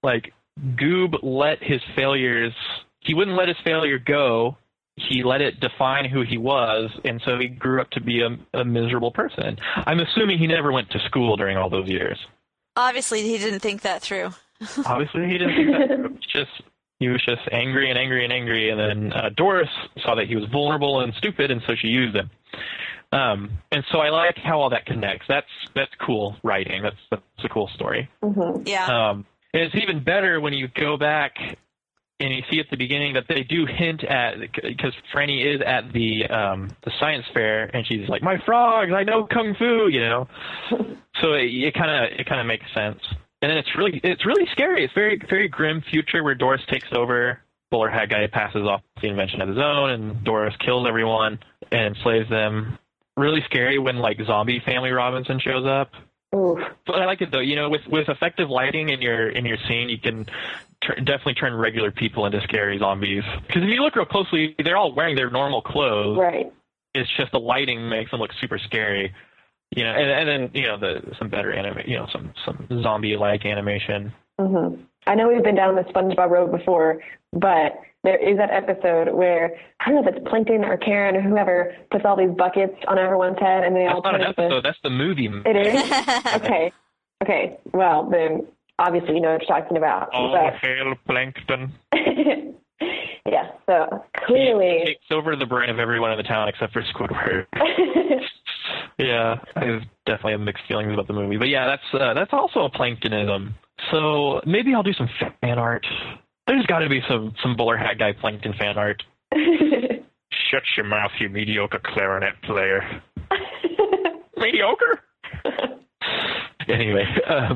Goob let his failures, he wouldn't let his failure go. He let it define who he was, and so he grew up to be a, a miserable person. I'm assuming he never went to school during all those years. Obviously, he didn't think that through. Obviously, he didn't think that through. It's just, he was just angry and angry and angry, and then uh, Doris saw that he was vulnerable and stupid, and so she used him. Um, and so I like how all that connects. That's that's cool writing. That's that's a cool story. Mm-hmm. Yeah. Um, and it's even better when you go back and you see at the beginning that they do hint at, because Franny is at the um, the science fair, and she's like, "My frogs, I know kung fu," you know. So it kind of it kind of makes sense. And then it's really it's really scary. It's very very grim future where Doris takes over. Bowler Hat Guy passes off the invention of his own, and Doris kills everyone and enslaves them. Really scary when like zombie Family Robinson shows up. Oof. But I like it though. You know, with with effective lighting in your in your scene, you can tr- definitely turn regular people into scary zombies. Because if you look real closely, they're all wearing their normal clothes. Right. It's just the lighting makes them look super scary. You know, and, and then you know the some better anime, you know, some some zombie-like animation. Mm-hmm. I know we've been down the SpongeBob road before, but there is that episode where, I don't know if it's Plankton or Karen or whoever puts all these buckets on everyone's head and they That's all not turn an into... episode, that's the movie. It is? Okay. Okay. Well, then obviously you know what you're talking about. Oh, but... hail Plankton. Yeah, so clearly... He takes over the brain of everyone in the town except for Squidward. Yeah, I definitely have mixed feelings about the movie. But yeah, that's uh, that's also a Planktonism. So maybe I'll do some fan art. There's got to be some, some Bowler Hat Guy Plankton fan art. Shut your mouth, you mediocre clarinet player. Mediocre? Anyway, um,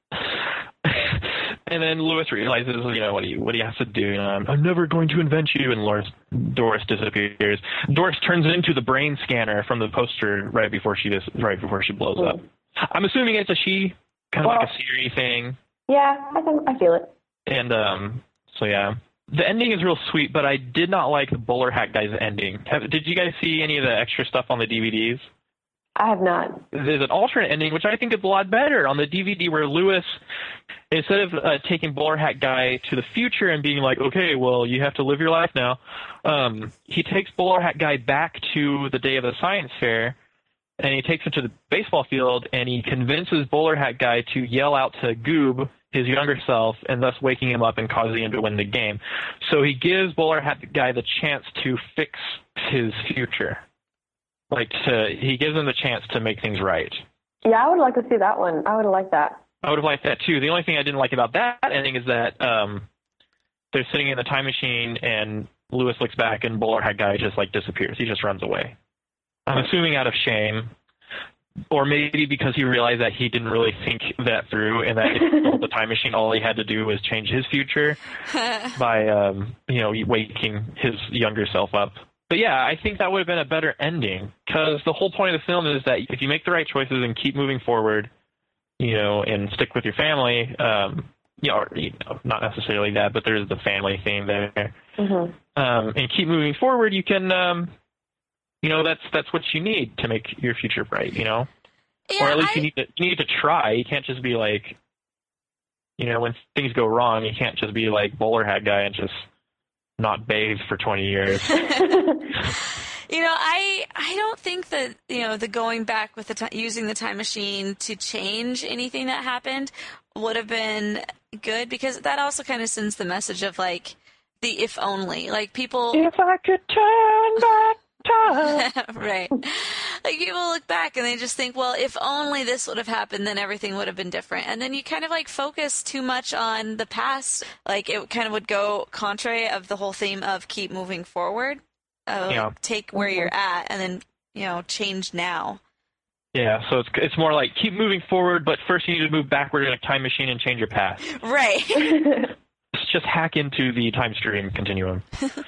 and then Lewis realizes, you know, what he what he has to do. You know, I'm, I'm never going to invent you. And Doris, Doris disappears. Doris turns into the brain scanner from the poster right before she dis, right before she blows up. I'm assuming it's a she, kind of well, like a Siri thing. Yeah, I think I feel it. And um, so yeah, the ending is real sweet, but I did not like the Bowler Hat Guy's ending. Have, did you guys see any of the extra stuff on the D V Ds? I have not. There's an alternate ending, which I think is a lot better. On the D V D where Lewis, instead of uh, taking Bowler Hat Guy to the future and being like, okay, well, you have to live your life now, um, he takes Bowler Hat Guy back to the day of the science fair, and he takes him to the baseball field, and he convinces Bowler Hat Guy to yell out to Goob, his younger self, and thus waking him up and causing him to win the game. So he gives Bowler Hat Guy the chance to fix his future. Like, to, he gives him the chance to make things right. Yeah, I would like to see that one. I would have liked that. I would have liked that, too. The only thing I didn't like about that ending is that um, they're sitting in the time machine, and Lewis looks back, and Bowler Hat Guy just, like, disappears. He just runs away. I'm assuming out of shame, or maybe because he realized that he didn't really think that through, and that if he built the time machine, all he had to do was change his future by, um, you know, waking his younger self up. But yeah, I think that would have been a better ending, because the whole point of the film is that if you make the right choices and keep moving forward, you know, and stick with your family, um, you know, or, you know, not necessarily that, but there's the family theme there, mm-hmm. um, and keep moving forward, you can, um, you know, that's that's what you need to make your future bright, you know, yeah, or at least I... you need to you need to try. You can't just be like, you know, when things go wrong, you can't just be like Bowler Hat Guy and just not bathe for twenty years. You know, I I don't think that, you know, the going back with the t- using the time machine to change anything that happened would have been good, because that also kind of sends the message of like the if only, like people. If I could turn back time. Right. Like people look back and they just think, well, if only this would have happened, then everything would have been different. And then you kind of like focus too much on the past. Like it kind of would go contrary of the whole theme of keep moving forward. Uh, yeah. Like take where you're at and then, you know, change now. Yeah, so it's it's more like keep moving forward, but first you need to move backward in a time machine and change your past. Right. Just hack into the time stream continuum.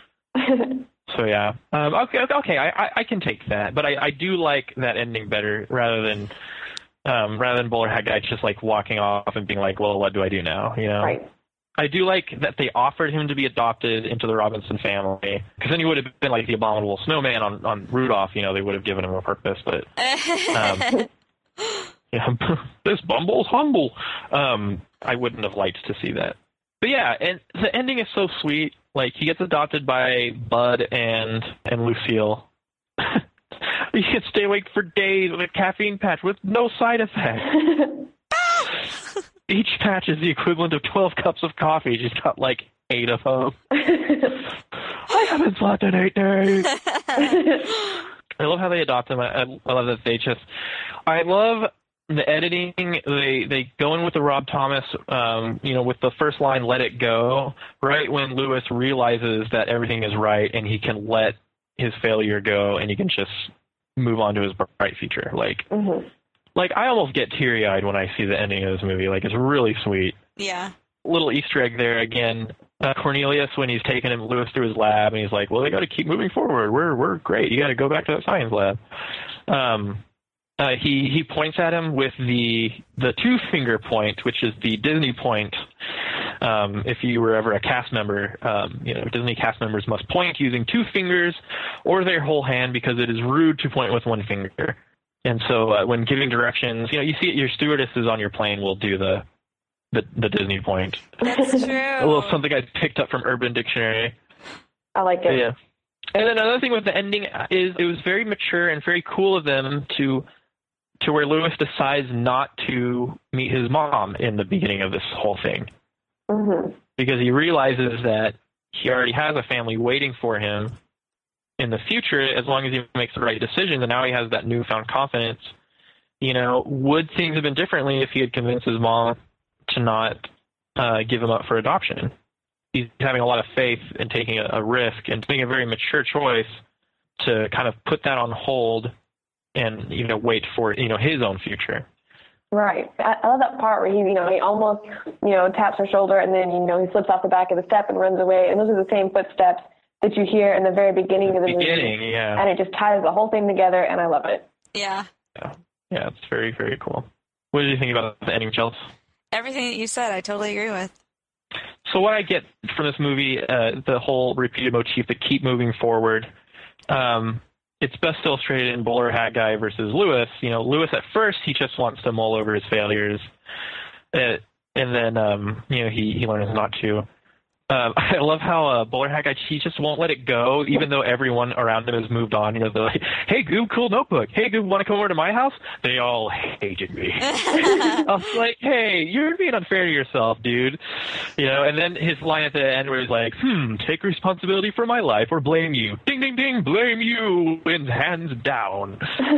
So yeah, um, okay, okay, I, I, I can take that, but I, I do like that ending better rather than um, rather than Bowler Hat Guy just like walking off and being like, well, what do I do now? You know, right. I do like that they offered him to be adopted into the Robinson family, because then he would have been like the abominable snowman on, on Rudolph. You know, they would have given him a purpose, but um, yeah, this Bumble's humble. Um, I wouldn't have liked to see that. but yeah, and the ending is so sweet. Like, he gets adopted by Bud and and Lucille. You can stay awake for days with a caffeine patch with no side effects. Each patch is the equivalent of twelve cups of coffee. She's got like eight of them. I haven't slept in eight days. I love how they adopt him. I, I love that they just... I love the editing. They they go in with the Rob Thomas, um, you know, with the first line, "Let it go," right when Lewis realizes that everything is right and he can let his failure go and he can just move on to his bright future. Like, mm-hmm. like I almost get teary-eyed when I see the ending of this movie. Like, it's really sweet. Yeah. Little Easter egg there again. Uh, Cornelius, when he's taking him Lewis through his lab, and he's like, "Well, they got to keep moving forward. We're we're great. You got to go back to that science lab." Um, uh, he he points at him with the the two finger point, which is the Disney point. Um, if you were ever a cast member, um, you know, Disney cast members must point using two fingers or their whole hand because it is rude to point with one finger. And so uh, when giving directions, you know, you see it, your stewardesses on your plane will do the the, the Disney point. That's true. A little something I picked up from Urban Dictionary. I like it. Yeah. And then another thing with the ending is it was very mature and very cool of them to to where Lewis decides not to meet his mom in the beginning of this whole thing. Mm-hmm. Because he realizes that he already has a family waiting for him in the future as long as he makes the right decisions, and now he has that newfound confidence. You know, would things have been differently if he had convinced his mom to not uh, give him up for adoption? He's having a lot of faith in taking a, a risk and making a very mature choice to kind of put that on hold and, you know, wait for, you know, his own future. Right. I, I love that part where he, you know, he almost, you know, taps her shoulder and then, you know, he slips off the back of the step and runs away. And those are the same footsteps that you hear in the very beginning of the beginning, movie. Yeah. And it just ties the whole thing together, and I love it. Yeah. Yeah, yeah, it's very, very cool. What did you think about the ending, Chelsea? Everything that you said, I totally agree with. So what I get from this movie, uh, the whole repeated motif, the keep moving forward, um, it's best illustrated in Bowler Hat Guy versus Lewis. You know, Lewis at first, he just wants to mull over his failures. Uh, and then, um, you know, he, he learns not to. Um, I love how uh, Bowler Hat Guy, he just won't let it go, even though everyone around him has moved on. You know, they're like, "Hey, Goob, cool notebook. Hey, Goob, want to come over to my house?" They all hated me. I was like, hey, you're being unfair to yourself, dude. You know, and then his line at the end where he's like, hmm, take responsibility for my life or blame you. Ding, ding, ding, blame you, and hands down.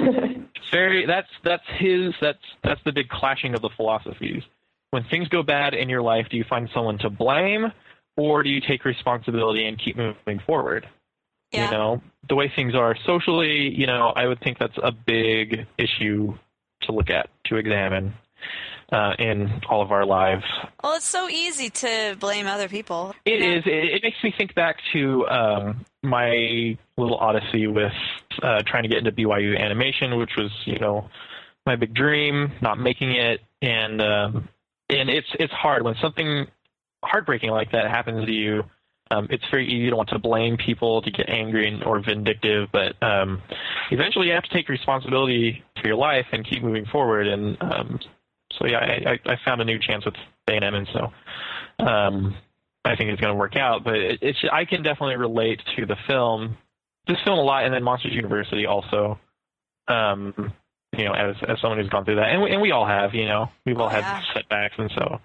Very, that's, that's his, that's, that's the big clashing of the philosophies. When things go bad in your life, do you find someone to blame? Or do you take responsibility and keep moving forward? Yeah. You know, the way things are socially, you know, I would think that's a big issue to look at, to examine uh, in all of our lives. Well, it's so easy to blame other people. It is. It, it makes me think back to um, my little odyssey with uh, trying to get into B Y U animation, which was, you know, my big dream, not making it. And um, and it's it's hard when something heartbreaking like that happens to you. Um, it's very easy to want to blame people, to get angry and, or vindictive, but um, eventually you have to take responsibility for your life and keep moving forward. And um, so, yeah, I, I found a new chance with A and M, and so um, I think it's going to work out. But it, it's I can definitely relate to the film, this film a lot, and then Monsters University also. Um, you know, as as someone who's gone through that, and we, and we all have, you know, we've all oh, had yeah. setbacks, and so.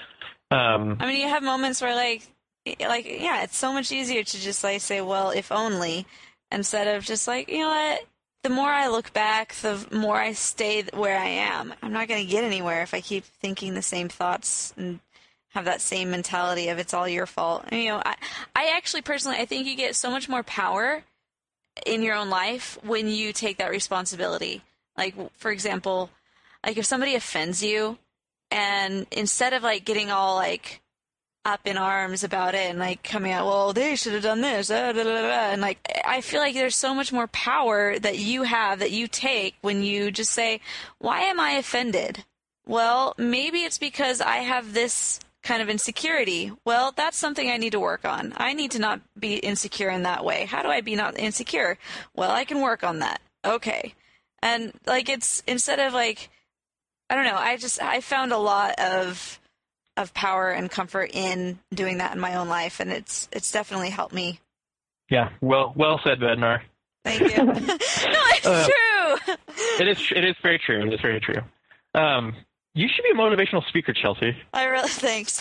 Um, I mean, you have moments where, like, like, yeah, it's so much easier to just, like, say, well, if only, instead of just, like, you know what, the more I look back, the more I stay where I am. I'm not going to get anywhere if I keep thinking the same thoughts and have that same mentality of it's all your fault. And, you know, I, I actually, personally, I think you get so much more power in your own life when you take that responsibility. Like, for example, like, if somebody offends you, and instead of, like, getting all, like, up in arms about it and, like, coming out, well, they should have done this, uh, da, da, da, da. And, like, I feel like there's so much more power that you have, that you take when you just say, why am I offended? Well, maybe it's because I have this kind of insecurity. Well, that's something I need to work on. I need to not be insecure in that way. How do I be not insecure? Well, I can work on that. Okay. And, like, it's, instead of, like, I don't know, I just, I found a lot of of power and comfort in doing that in my own life, and it's it's definitely helped me. Yeah, well, well said, Bednar. Thank you. No, it's Uh, true. It is. It is very true. It is very true. Um, you should be a motivational speaker, Chelsea. I really thanks.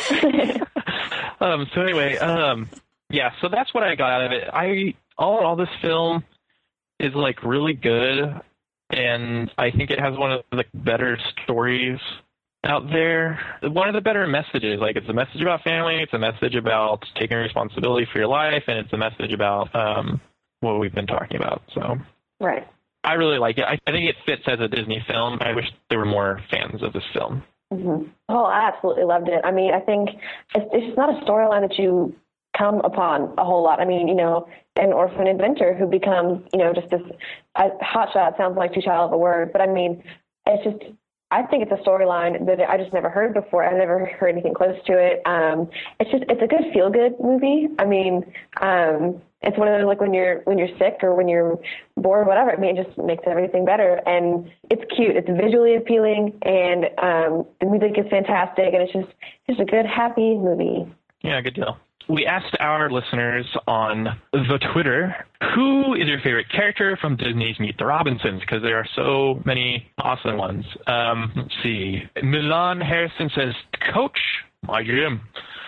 Um, so anyway, um, yeah. So that's what I got out of it. I all in all, this film is like really good, and I think it has one of the better stories out there. One of the better messages. Like, it's a message about family. It's a message about taking responsibility for your life, and it's a message about um, what we've been talking about. So. Right. I really like it. I, I think it fits as a Disney film. I wish there were more fans of this film. Mm-hmm. Oh, I absolutely loved it. I mean, I think it's, it's just not a storyline that you come upon a whole lot. I mean, you know, an orphan inventor who becomes, you know, just this uh, hotshot sounds like too shallow of a word, but I mean, it's just, I think it's a storyline that I just never heard before. I've never heard anything close to it. Um, it's just, it's a good feel-good movie. I mean, um, it's one of those, like, when you're when you're sick or when you're bored, whatever. I mean, it just makes everything better. And it's cute. It's visually appealing, and um, the music is fantastic, and it's just just a good, happy movie. Yeah, good deal. We asked our listeners on the Twitter, who is your favorite character from Disney's Meet the Robinsons? Because there are so many awesome ones. Um, let's see. Milan Harrison says, Coach, my Jim.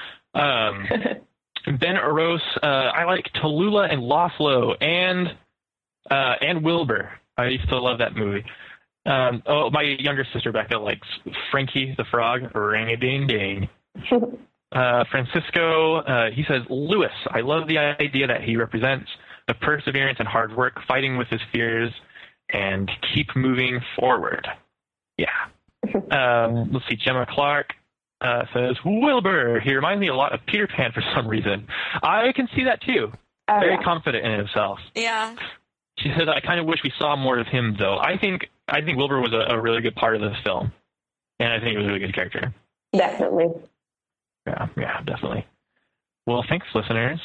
Um, Ben Eros, uh, I like Tallulah and Lothlo and uh, and Wilbur. I used to love that movie. Um, oh, my younger sister Becca likes Frankie the Frog. Ring-a-ding-ding. Uh, Francisco, uh, he says, Lewis, I love the idea that he represents the perseverance and hard work, fighting with his fears, and keep moving forward. Yeah. Um, let's see, Gemma Clark uh, says, Wilbur, he reminds me a lot of Peter Pan for some reason. I can see that too. Oh, Very yeah. confident in himself. Yeah. She says, I kind of wish we saw more of him, though. I think I think Wilbur was a, a really good part of this film, and I think he was a really good character. Definitely. Yeah, yeah, definitely. Well, thanks, listeners.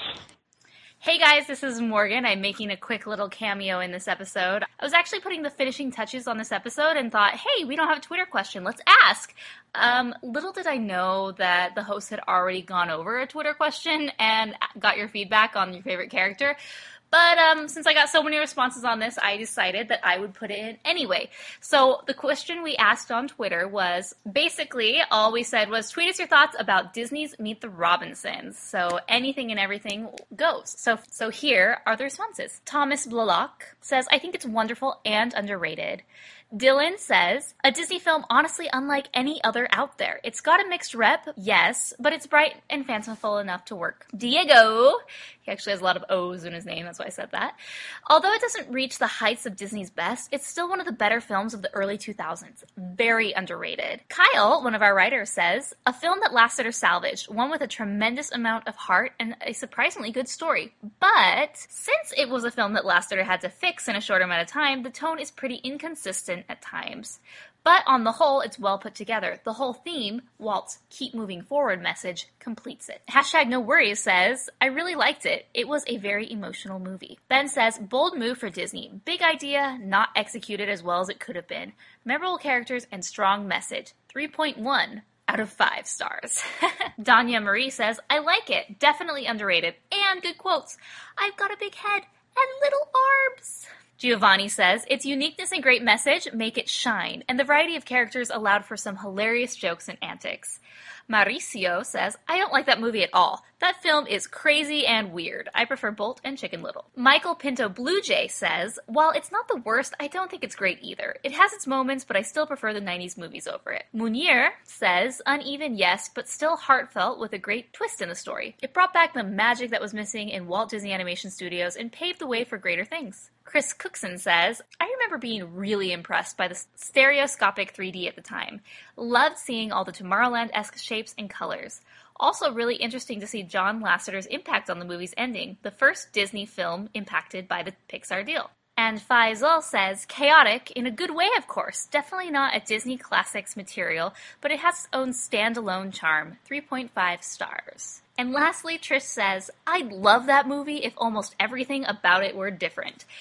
Hey guys, this is Morgan. I'm making a quick little cameo in this episode. I was actually putting the finishing touches on this episode and thought, hey, we don't have a Twitter question. Let's ask. Um, little did I know that the host had already gone over a Twitter question and got your feedback on your favorite character. But um, since I got so many responses on this, I decided that I would put it in anyway. So the question we asked on Twitter was, basically, all we said was, tweet us your thoughts about Disney's Meet the Robinsons. So anything and everything goes. So so here are the responses. Thomas Blalock says, I think it's wonderful and underrated. Dylan says, a Disney film honestly unlike any other out there. It's got a mixed rep, yes, but it's bright and fanciful enough to work. Diego, he actually has a lot of O's in his name, that's why I said that. Although it doesn't reach the heights of Disney's best, it's still one of the better films of the early two thousands. Very underrated. Kyle, one of our writers, says, a film that lasted or salvaged, one with a tremendous amount of heart and a surprisingly good story. But since it was a film that lasted or had to fix in a short amount of time, the tone is pretty inconsistent at times. But on the whole, it's well put together. The whole theme, Walt's keep moving forward message, completes it. Hashtag no worries says, I really liked it. It was a very emotional movie. Ben says, bold move for Disney. Big idea, not executed as well as it could have been. Memorable characters and strong message. three point one out of five stars. Danya Marie says, I like it. Definitely underrated. And good quotes. I've got a big head and little arms. Giovanni says, its uniqueness and great message make it shine, and the variety of characters allowed for some hilarious jokes and antics. Mauricio says, I don't like that movie at all. That film is crazy and weird. I prefer Bolt and Chicken Little. Michael Pinto Blue Jay says, while it's not the worst, I don't think it's great either. It has its moments, but I still prefer the nineties movies over it. Munir says, uneven yes, but still heartfelt with a great twist in the story. It brought back the magic that was missing in Walt Disney Animation Studios and paved the way for greater things. Chris Cookson says, I remember being really impressed by the stereoscopic three D at the time. Loved seeing all the Tomorrowland-esque shapes and colors. Also really interesting to see John Lasseter's impact on the movie's ending, the first Disney film impacted by the Pixar deal. And Faisal says, chaotic, in a good way of course. Definitely not a Disney Classics material, but it has its own standalone charm. three point five stars. And lastly, Trish says, I'd love that movie if almost everything about it were different.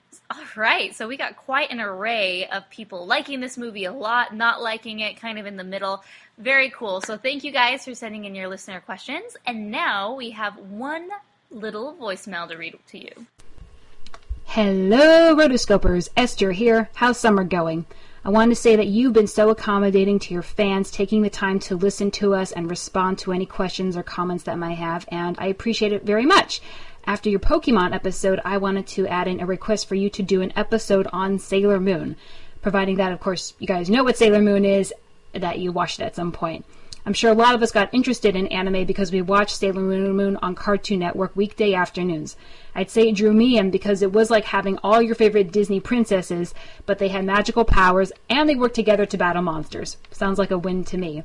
All right, so we got quite an array of people liking this movie a lot, not liking it, kind of in the middle. Very cool. So thank you guys for sending in your listener questions. And now we have one little voicemail to read to you. Hello, Rotoscopers. Esther here. How's summer going? I wanted to say that you've been so accommodating to your fans, taking the time to listen to us and respond to any questions or comments that I might have, and I appreciate it very much. After your Pokemon episode, I wanted to add in a request for you to do an episode on Sailor Moon, providing that, of course, you guys know what Sailor Moon is, that you watched it at some point. I'm sure a lot of us got interested in anime because we watched Sailor Moon on Cartoon Network weekday afternoons. I'd say it drew me in because it was like having all your favorite Disney princesses, but they had magical powers and they worked together to battle monsters. Sounds like a win to me.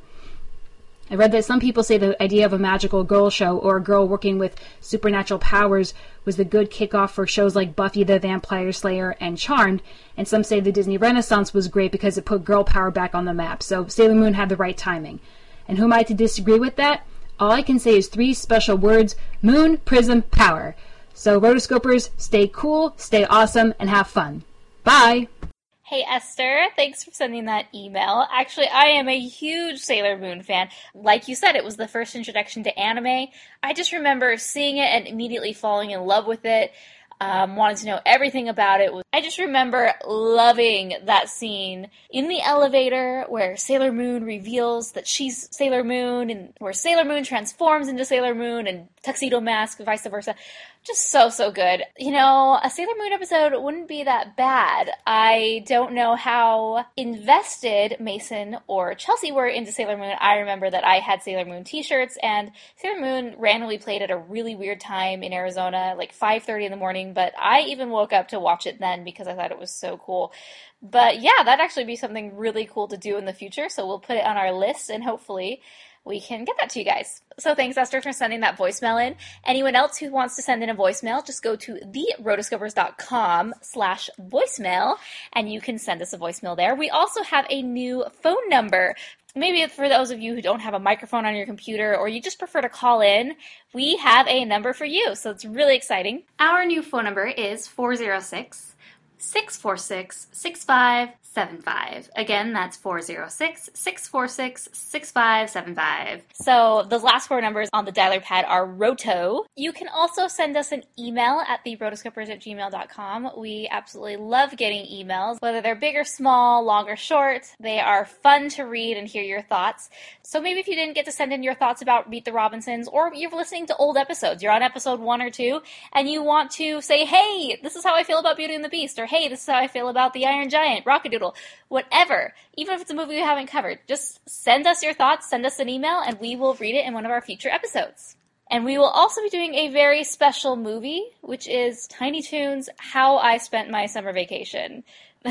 I read that some people say the idea of a magical girl show or a girl working with supernatural powers was the good kickoff for shows like Buffy the Vampire Slayer and Charmed, and some say the Disney Renaissance was great because it put girl power back on the map, so Sailor Moon had the right timing. And who am I to disagree with that? All I can say is three special words: moon, prism, power. So Rotoscopers, stay cool, stay awesome, and have fun. Bye! Hey Esther, thanks for sending that email. Actually, I am a huge Sailor Moon fan. Like you said, it was the first introduction to anime. I just remember seeing it and immediately falling in love with it. Um, wanted to know everything about it. I just remember loving that scene in the elevator where Sailor Moon reveals that she's Sailor Moon, and where Sailor Moon transforms into Sailor Moon and Tuxedo Mask, vice versa. Just so, so good. You know, a Sailor Moon episode wouldn't be that bad. I don't know how invested Mason or Chelsea were into Sailor Moon. I remember that I had Sailor Moon t-shirts, and Sailor Moon randomly played at a really weird time in Arizona, like five thirty in the morning, but I even woke up to watch it then because I thought it was so cool. But yeah, that'd actually be something really cool to do in the future, so we'll put it on our list, and hopefully we can get that to you guys. So thanks, Esther, for sending that voicemail in. Anyone else who wants to send in a voicemail, just go to therotoscopers.com slash voicemail, and you can send us a voicemail there. We also have a new phone number. Maybe for those of you who don't have a microphone on your computer, or you just prefer to call in, we have a number for you, so it's really exciting. Our new phone number is four oh six, six four six, six five seven five. Again, that's four oh six, six four six, six five seven five. So the last four numbers on the dialer pad are ROTO. You can also send us an email at therotoscopers at gmail dot com. We absolutely love getting emails, whether they're big or small, long or short. They are fun to read and hear your thoughts. So maybe if you didn't get to send in your thoughts about Meet the Robinsons, or you're listening to old episodes, you're on episode one or two, and you want to say, hey, this is how I feel about Beauty and the Beast, or hey, this is how I feel about The Iron Giant, Rockadoodle, whatever, even if it's a movie we haven't covered, just send us your thoughts, send us an email, and we will read it in one of our future episodes. And we will also be doing a very special movie, which is Tiny Toons, How I Spent My Summer Vacation.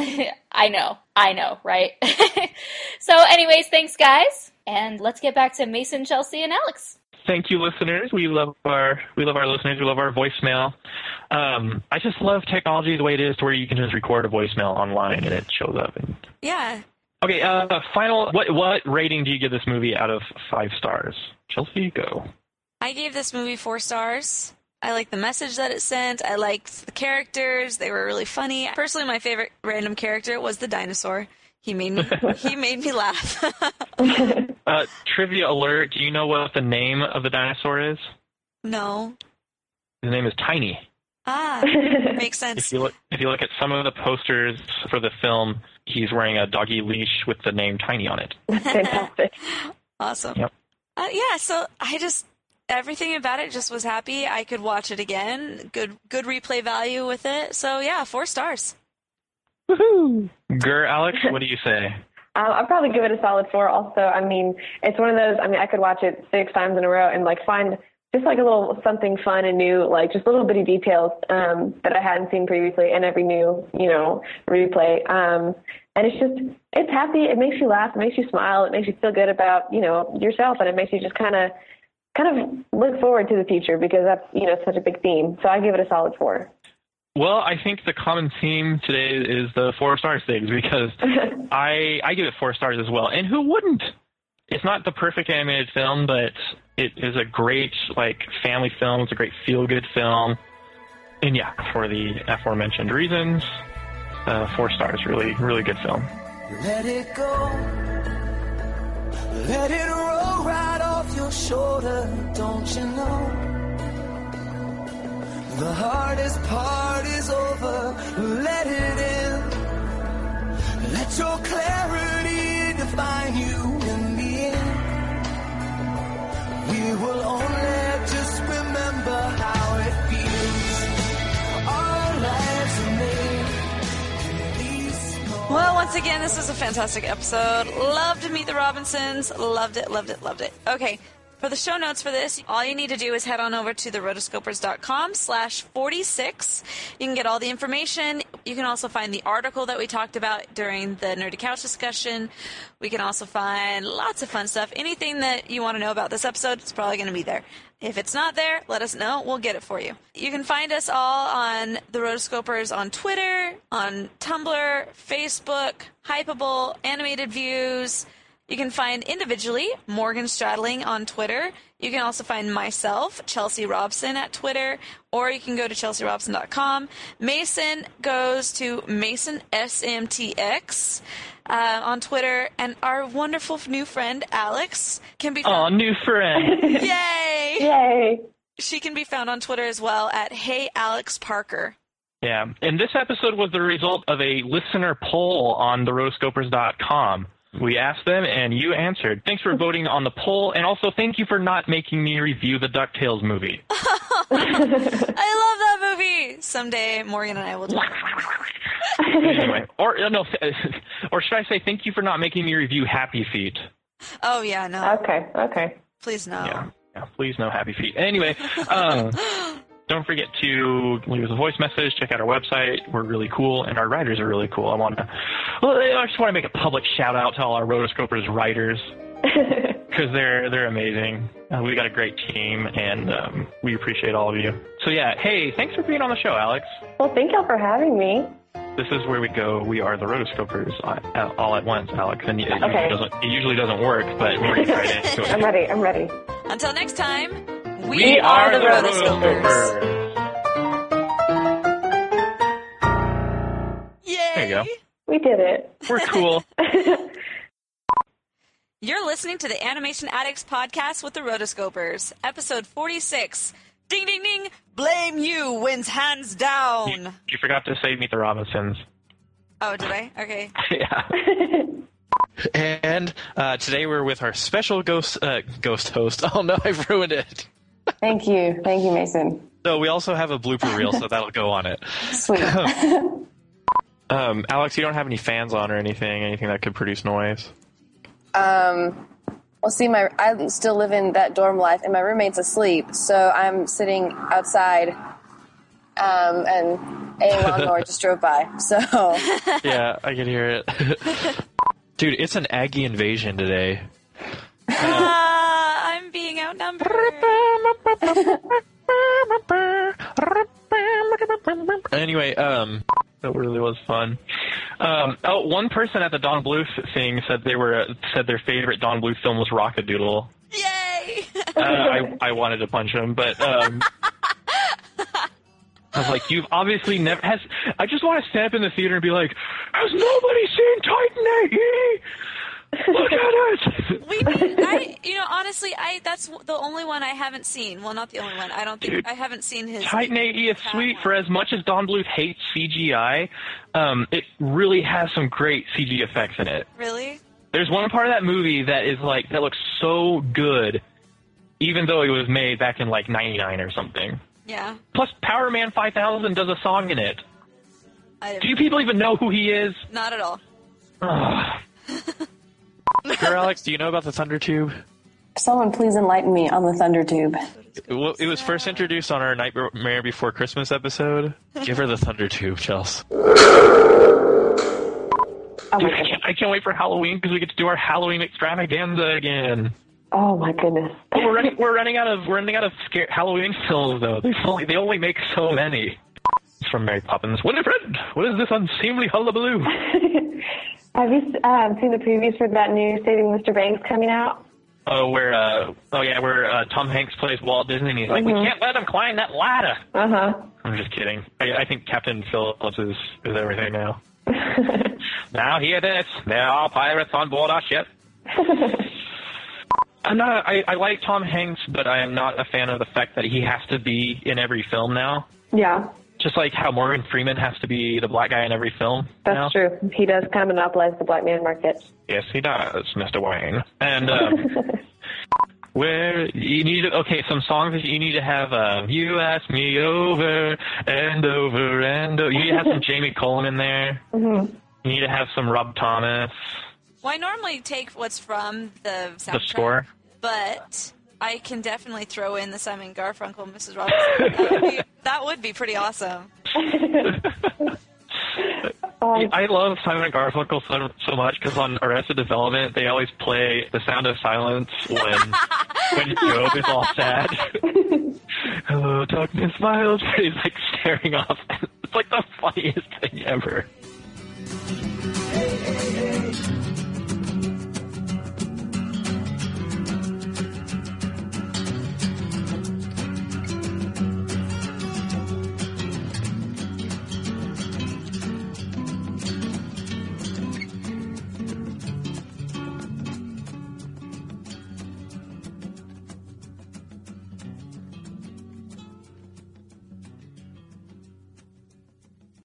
I know, I know, right? So anyways, thanks guys, and let's get back to Mason, Chelsea, and Alex. Thank you, listeners. We love our we love our listeners. We love our voicemail. Um, I just love technology the way it is, to where you can just record a voicemail online and it shows up. And... Yeah. Okay. Uh, final. What what rating do you give this movie out of five stars? Chelsea, go. I gave this movie four stars. I liked the message that it sent. I liked the characters. They were really funny. Personally, my favorite random character was the dinosaur. He made me he made me laugh. uh, trivia alert, do you know what the name of the dinosaur is? No. His name is Tiny. Ah, makes sense. If you look if you look at some of the posters for the film, he's wearing a doggy leash with the name Tiny on it. Fantastic. Awesome. Yep. Uh, yeah, so I just everything about it just was happy. I could watch it again. Good good replay value with it. So yeah, four stars. Woohoo! Gur, Alex, what do you say? Um, I'd probably give it a solid four also. I mean, it's one of those, I mean, I could watch it six times in a row and, like, find just, like, a little something fun and new, like, just little bitty details um, that I hadn't seen previously in every new, you know, replay. Um, and it's just, it's happy. It makes you laugh. It makes you smile. It makes you feel good about, you know, yourself. And it makes you just kind of, kind of look forward to the future because that's, you know, such a big theme. So I give it a solid four. Well, I think the common theme today is the four stars things, because I I give it four stars as well. And who wouldn't? It's not the perfect animated film, but it is a great, like, family film. It's a great feel-good film. and yeah, for the aforementioned reasons, uh, four stars. Really, really good film. Let it go. Let it roll right off your shoulder, don't you know? The hardest part is over. Let it in. Let your clarity define you in the end. We will only just remember how it feels. Our lives are made in these small. Well, once again, this is a fantastic episode. Loved to meet the Robinsons. Loved it, loved it, loved it. Okay. For the show notes for this, all you need to do is head on over to the rotoscopers.com slash 46. You can get all the information. You can also find the article that we talked about during the Nerdy Couch discussion. We can also find lots of fun stuff. Anything that you want to know about this episode, it's probably going to be there. If it's not there, let us know. We'll get it for you. You can find us all on the Rotoscopers on Twitter, on Tumblr, Facebook, Hypable, Animated Views. You can find individually Morgan Stradling on Twitter. You can also find myself, Chelsea Robson, at Twitter, or you can go to chelsea robson dot com. Mason goes to Mason S M T X uh, on Twitter, and our wonderful new friend Alex can be found. Oh, new friend! Yay! Yay! She can be found on Twitter as well at Hey Alex Parker. Yeah, and this episode was the result of a listener poll on the rotoscopers dot com. We asked them, and you answered. Thanks for voting on the poll, and also thank you for not making me review the DuckTales movie. I love that movie. Someday, Morgan and I will do it. Anyway, or no, or should I say, thank you for not making me review Happy Feet. Oh yeah, no. Okay, okay. Please no. Yeah, yeah please no Happy Feet. Anyway, um, don't forget to leave us a voice message. Check out our website. We're really cool, and our writers are really cool. I want to, well, I just want to make a public shout out to all our Rotoscopers writers because they're they're amazing. Uh, we got a great team, and um, we appreciate all of you. So yeah, hey, thanks for being on the show, Alex. Well, thank y'all for having me. This is where we go. We are the Rotoscopers all, all at once, Alex. And it, Okay. usually doesn't, it usually doesn't work, but we're going to try to do it. I'm ready. I'm ready. Until next time, we, We are, are the the Rotoscopers. Rotoscopers. Yay! There you go. We did it. We're cool. You're listening to the Animation Addicts podcast with the Rotoscopers, episode forty-six. Ding, ding, ding! Blame you wins hands down. You, you forgot to say Meet the Robinsons. Oh, did I? Okay. Yeah. And uh, today we're with our special ghost uh, ghost host. Oh no, I've ruined it. Thank you. Thank you, Mason. So we also have a blooper reel, so that'll go on it. Sweet. um, Alex, you don't have any fans on or anything? Anything that could produce noise? Um, well, see, my I still live in that dorm life, and my roommate's asleep, so I'm sitting outside, um, and a lawnmower just drove by. So Yeah, I can hear it. Dude, it's an Aggie invasion today. Ah, I'm being outnumbered. Anyway, um, that really was fun. Um, oh, one person at the Don Bluth thing said they were uh, said their favorite Don Bluth film was Rockadoodle. Yay! uh, I I wanted to punch him, but um, I was like, you've obviously never has. I just want to stand up in the theater and be like, has nobody seen Titan A E? Look at it. We need, I, you know, honestly, I that's the only one I haven't seen. Well, not the only one. I don't think Dude, I haven't seen his. Titan A E is sweet. For as much as Don Bluth hates C G I, um, it really has some great C G effects in it. Really? There's one part of that movie that is like that looks so good, even though it was made back in like ninety-nine or something. Yeah. Plus, Power Man five thousand does a song in it. I, Do you people even know who he is? Not at all. Girl, Alex, do you know about the Thunder Tube? someone please enlighten me on the Thunder Tube. Well, it was first introduced on our Nightmare Before Christmas episode. Give her the Thunder Tube, Chels. Oh Dude, I, can't, I can't wait for Halloween because we get to do our Halloween extravaganza again. Oh my goodness! But we're running. We're running out of. We're running out of scare, Halloween films though. They only. They only make so many. It's from Mary Poppins. Winifred, what is this unseemly hullabaloo? Have you um, seen the previews for that new Saving Mister Banks coming out? Oh, where, uh, oh yeah, where uh, Tom Hanks plays Walt Disney, and he's like, Mhm. we can't let him climb that ladder. Uh-huh. I'm just kidding. I, I think Captain Phillips is, is everything now. Now hear this. There are pirates on board our ship. I'm not, I, I like Tom Hanks, but I am not a fan of the fact that he has to be in every film now. Yeah, Just like how Morgan Freeman has to be the black guy in every film that's now. true. He does kind of monopolize the black man market. Yes, he does, Mister Wayne. And, um, where you need to, okay, some songs that you need to have, uh, you ask me over and over and over. You need to have some Jamie Cullum in there. Mm-hmm. You need to have some Rob Thomas. Well, I normally take what's from the soundtrack, The score. but I can definitely throw in the Simon Garfunkel, Missus Robinson. That would be, that would be pretty awesome. I love Simon and Garfunkel so, so much because on Arrested Development they always play The Sound of Silence when when Job is all sad. Hello, darkness, my old. He's like staring off. It's like the funniest thing ever.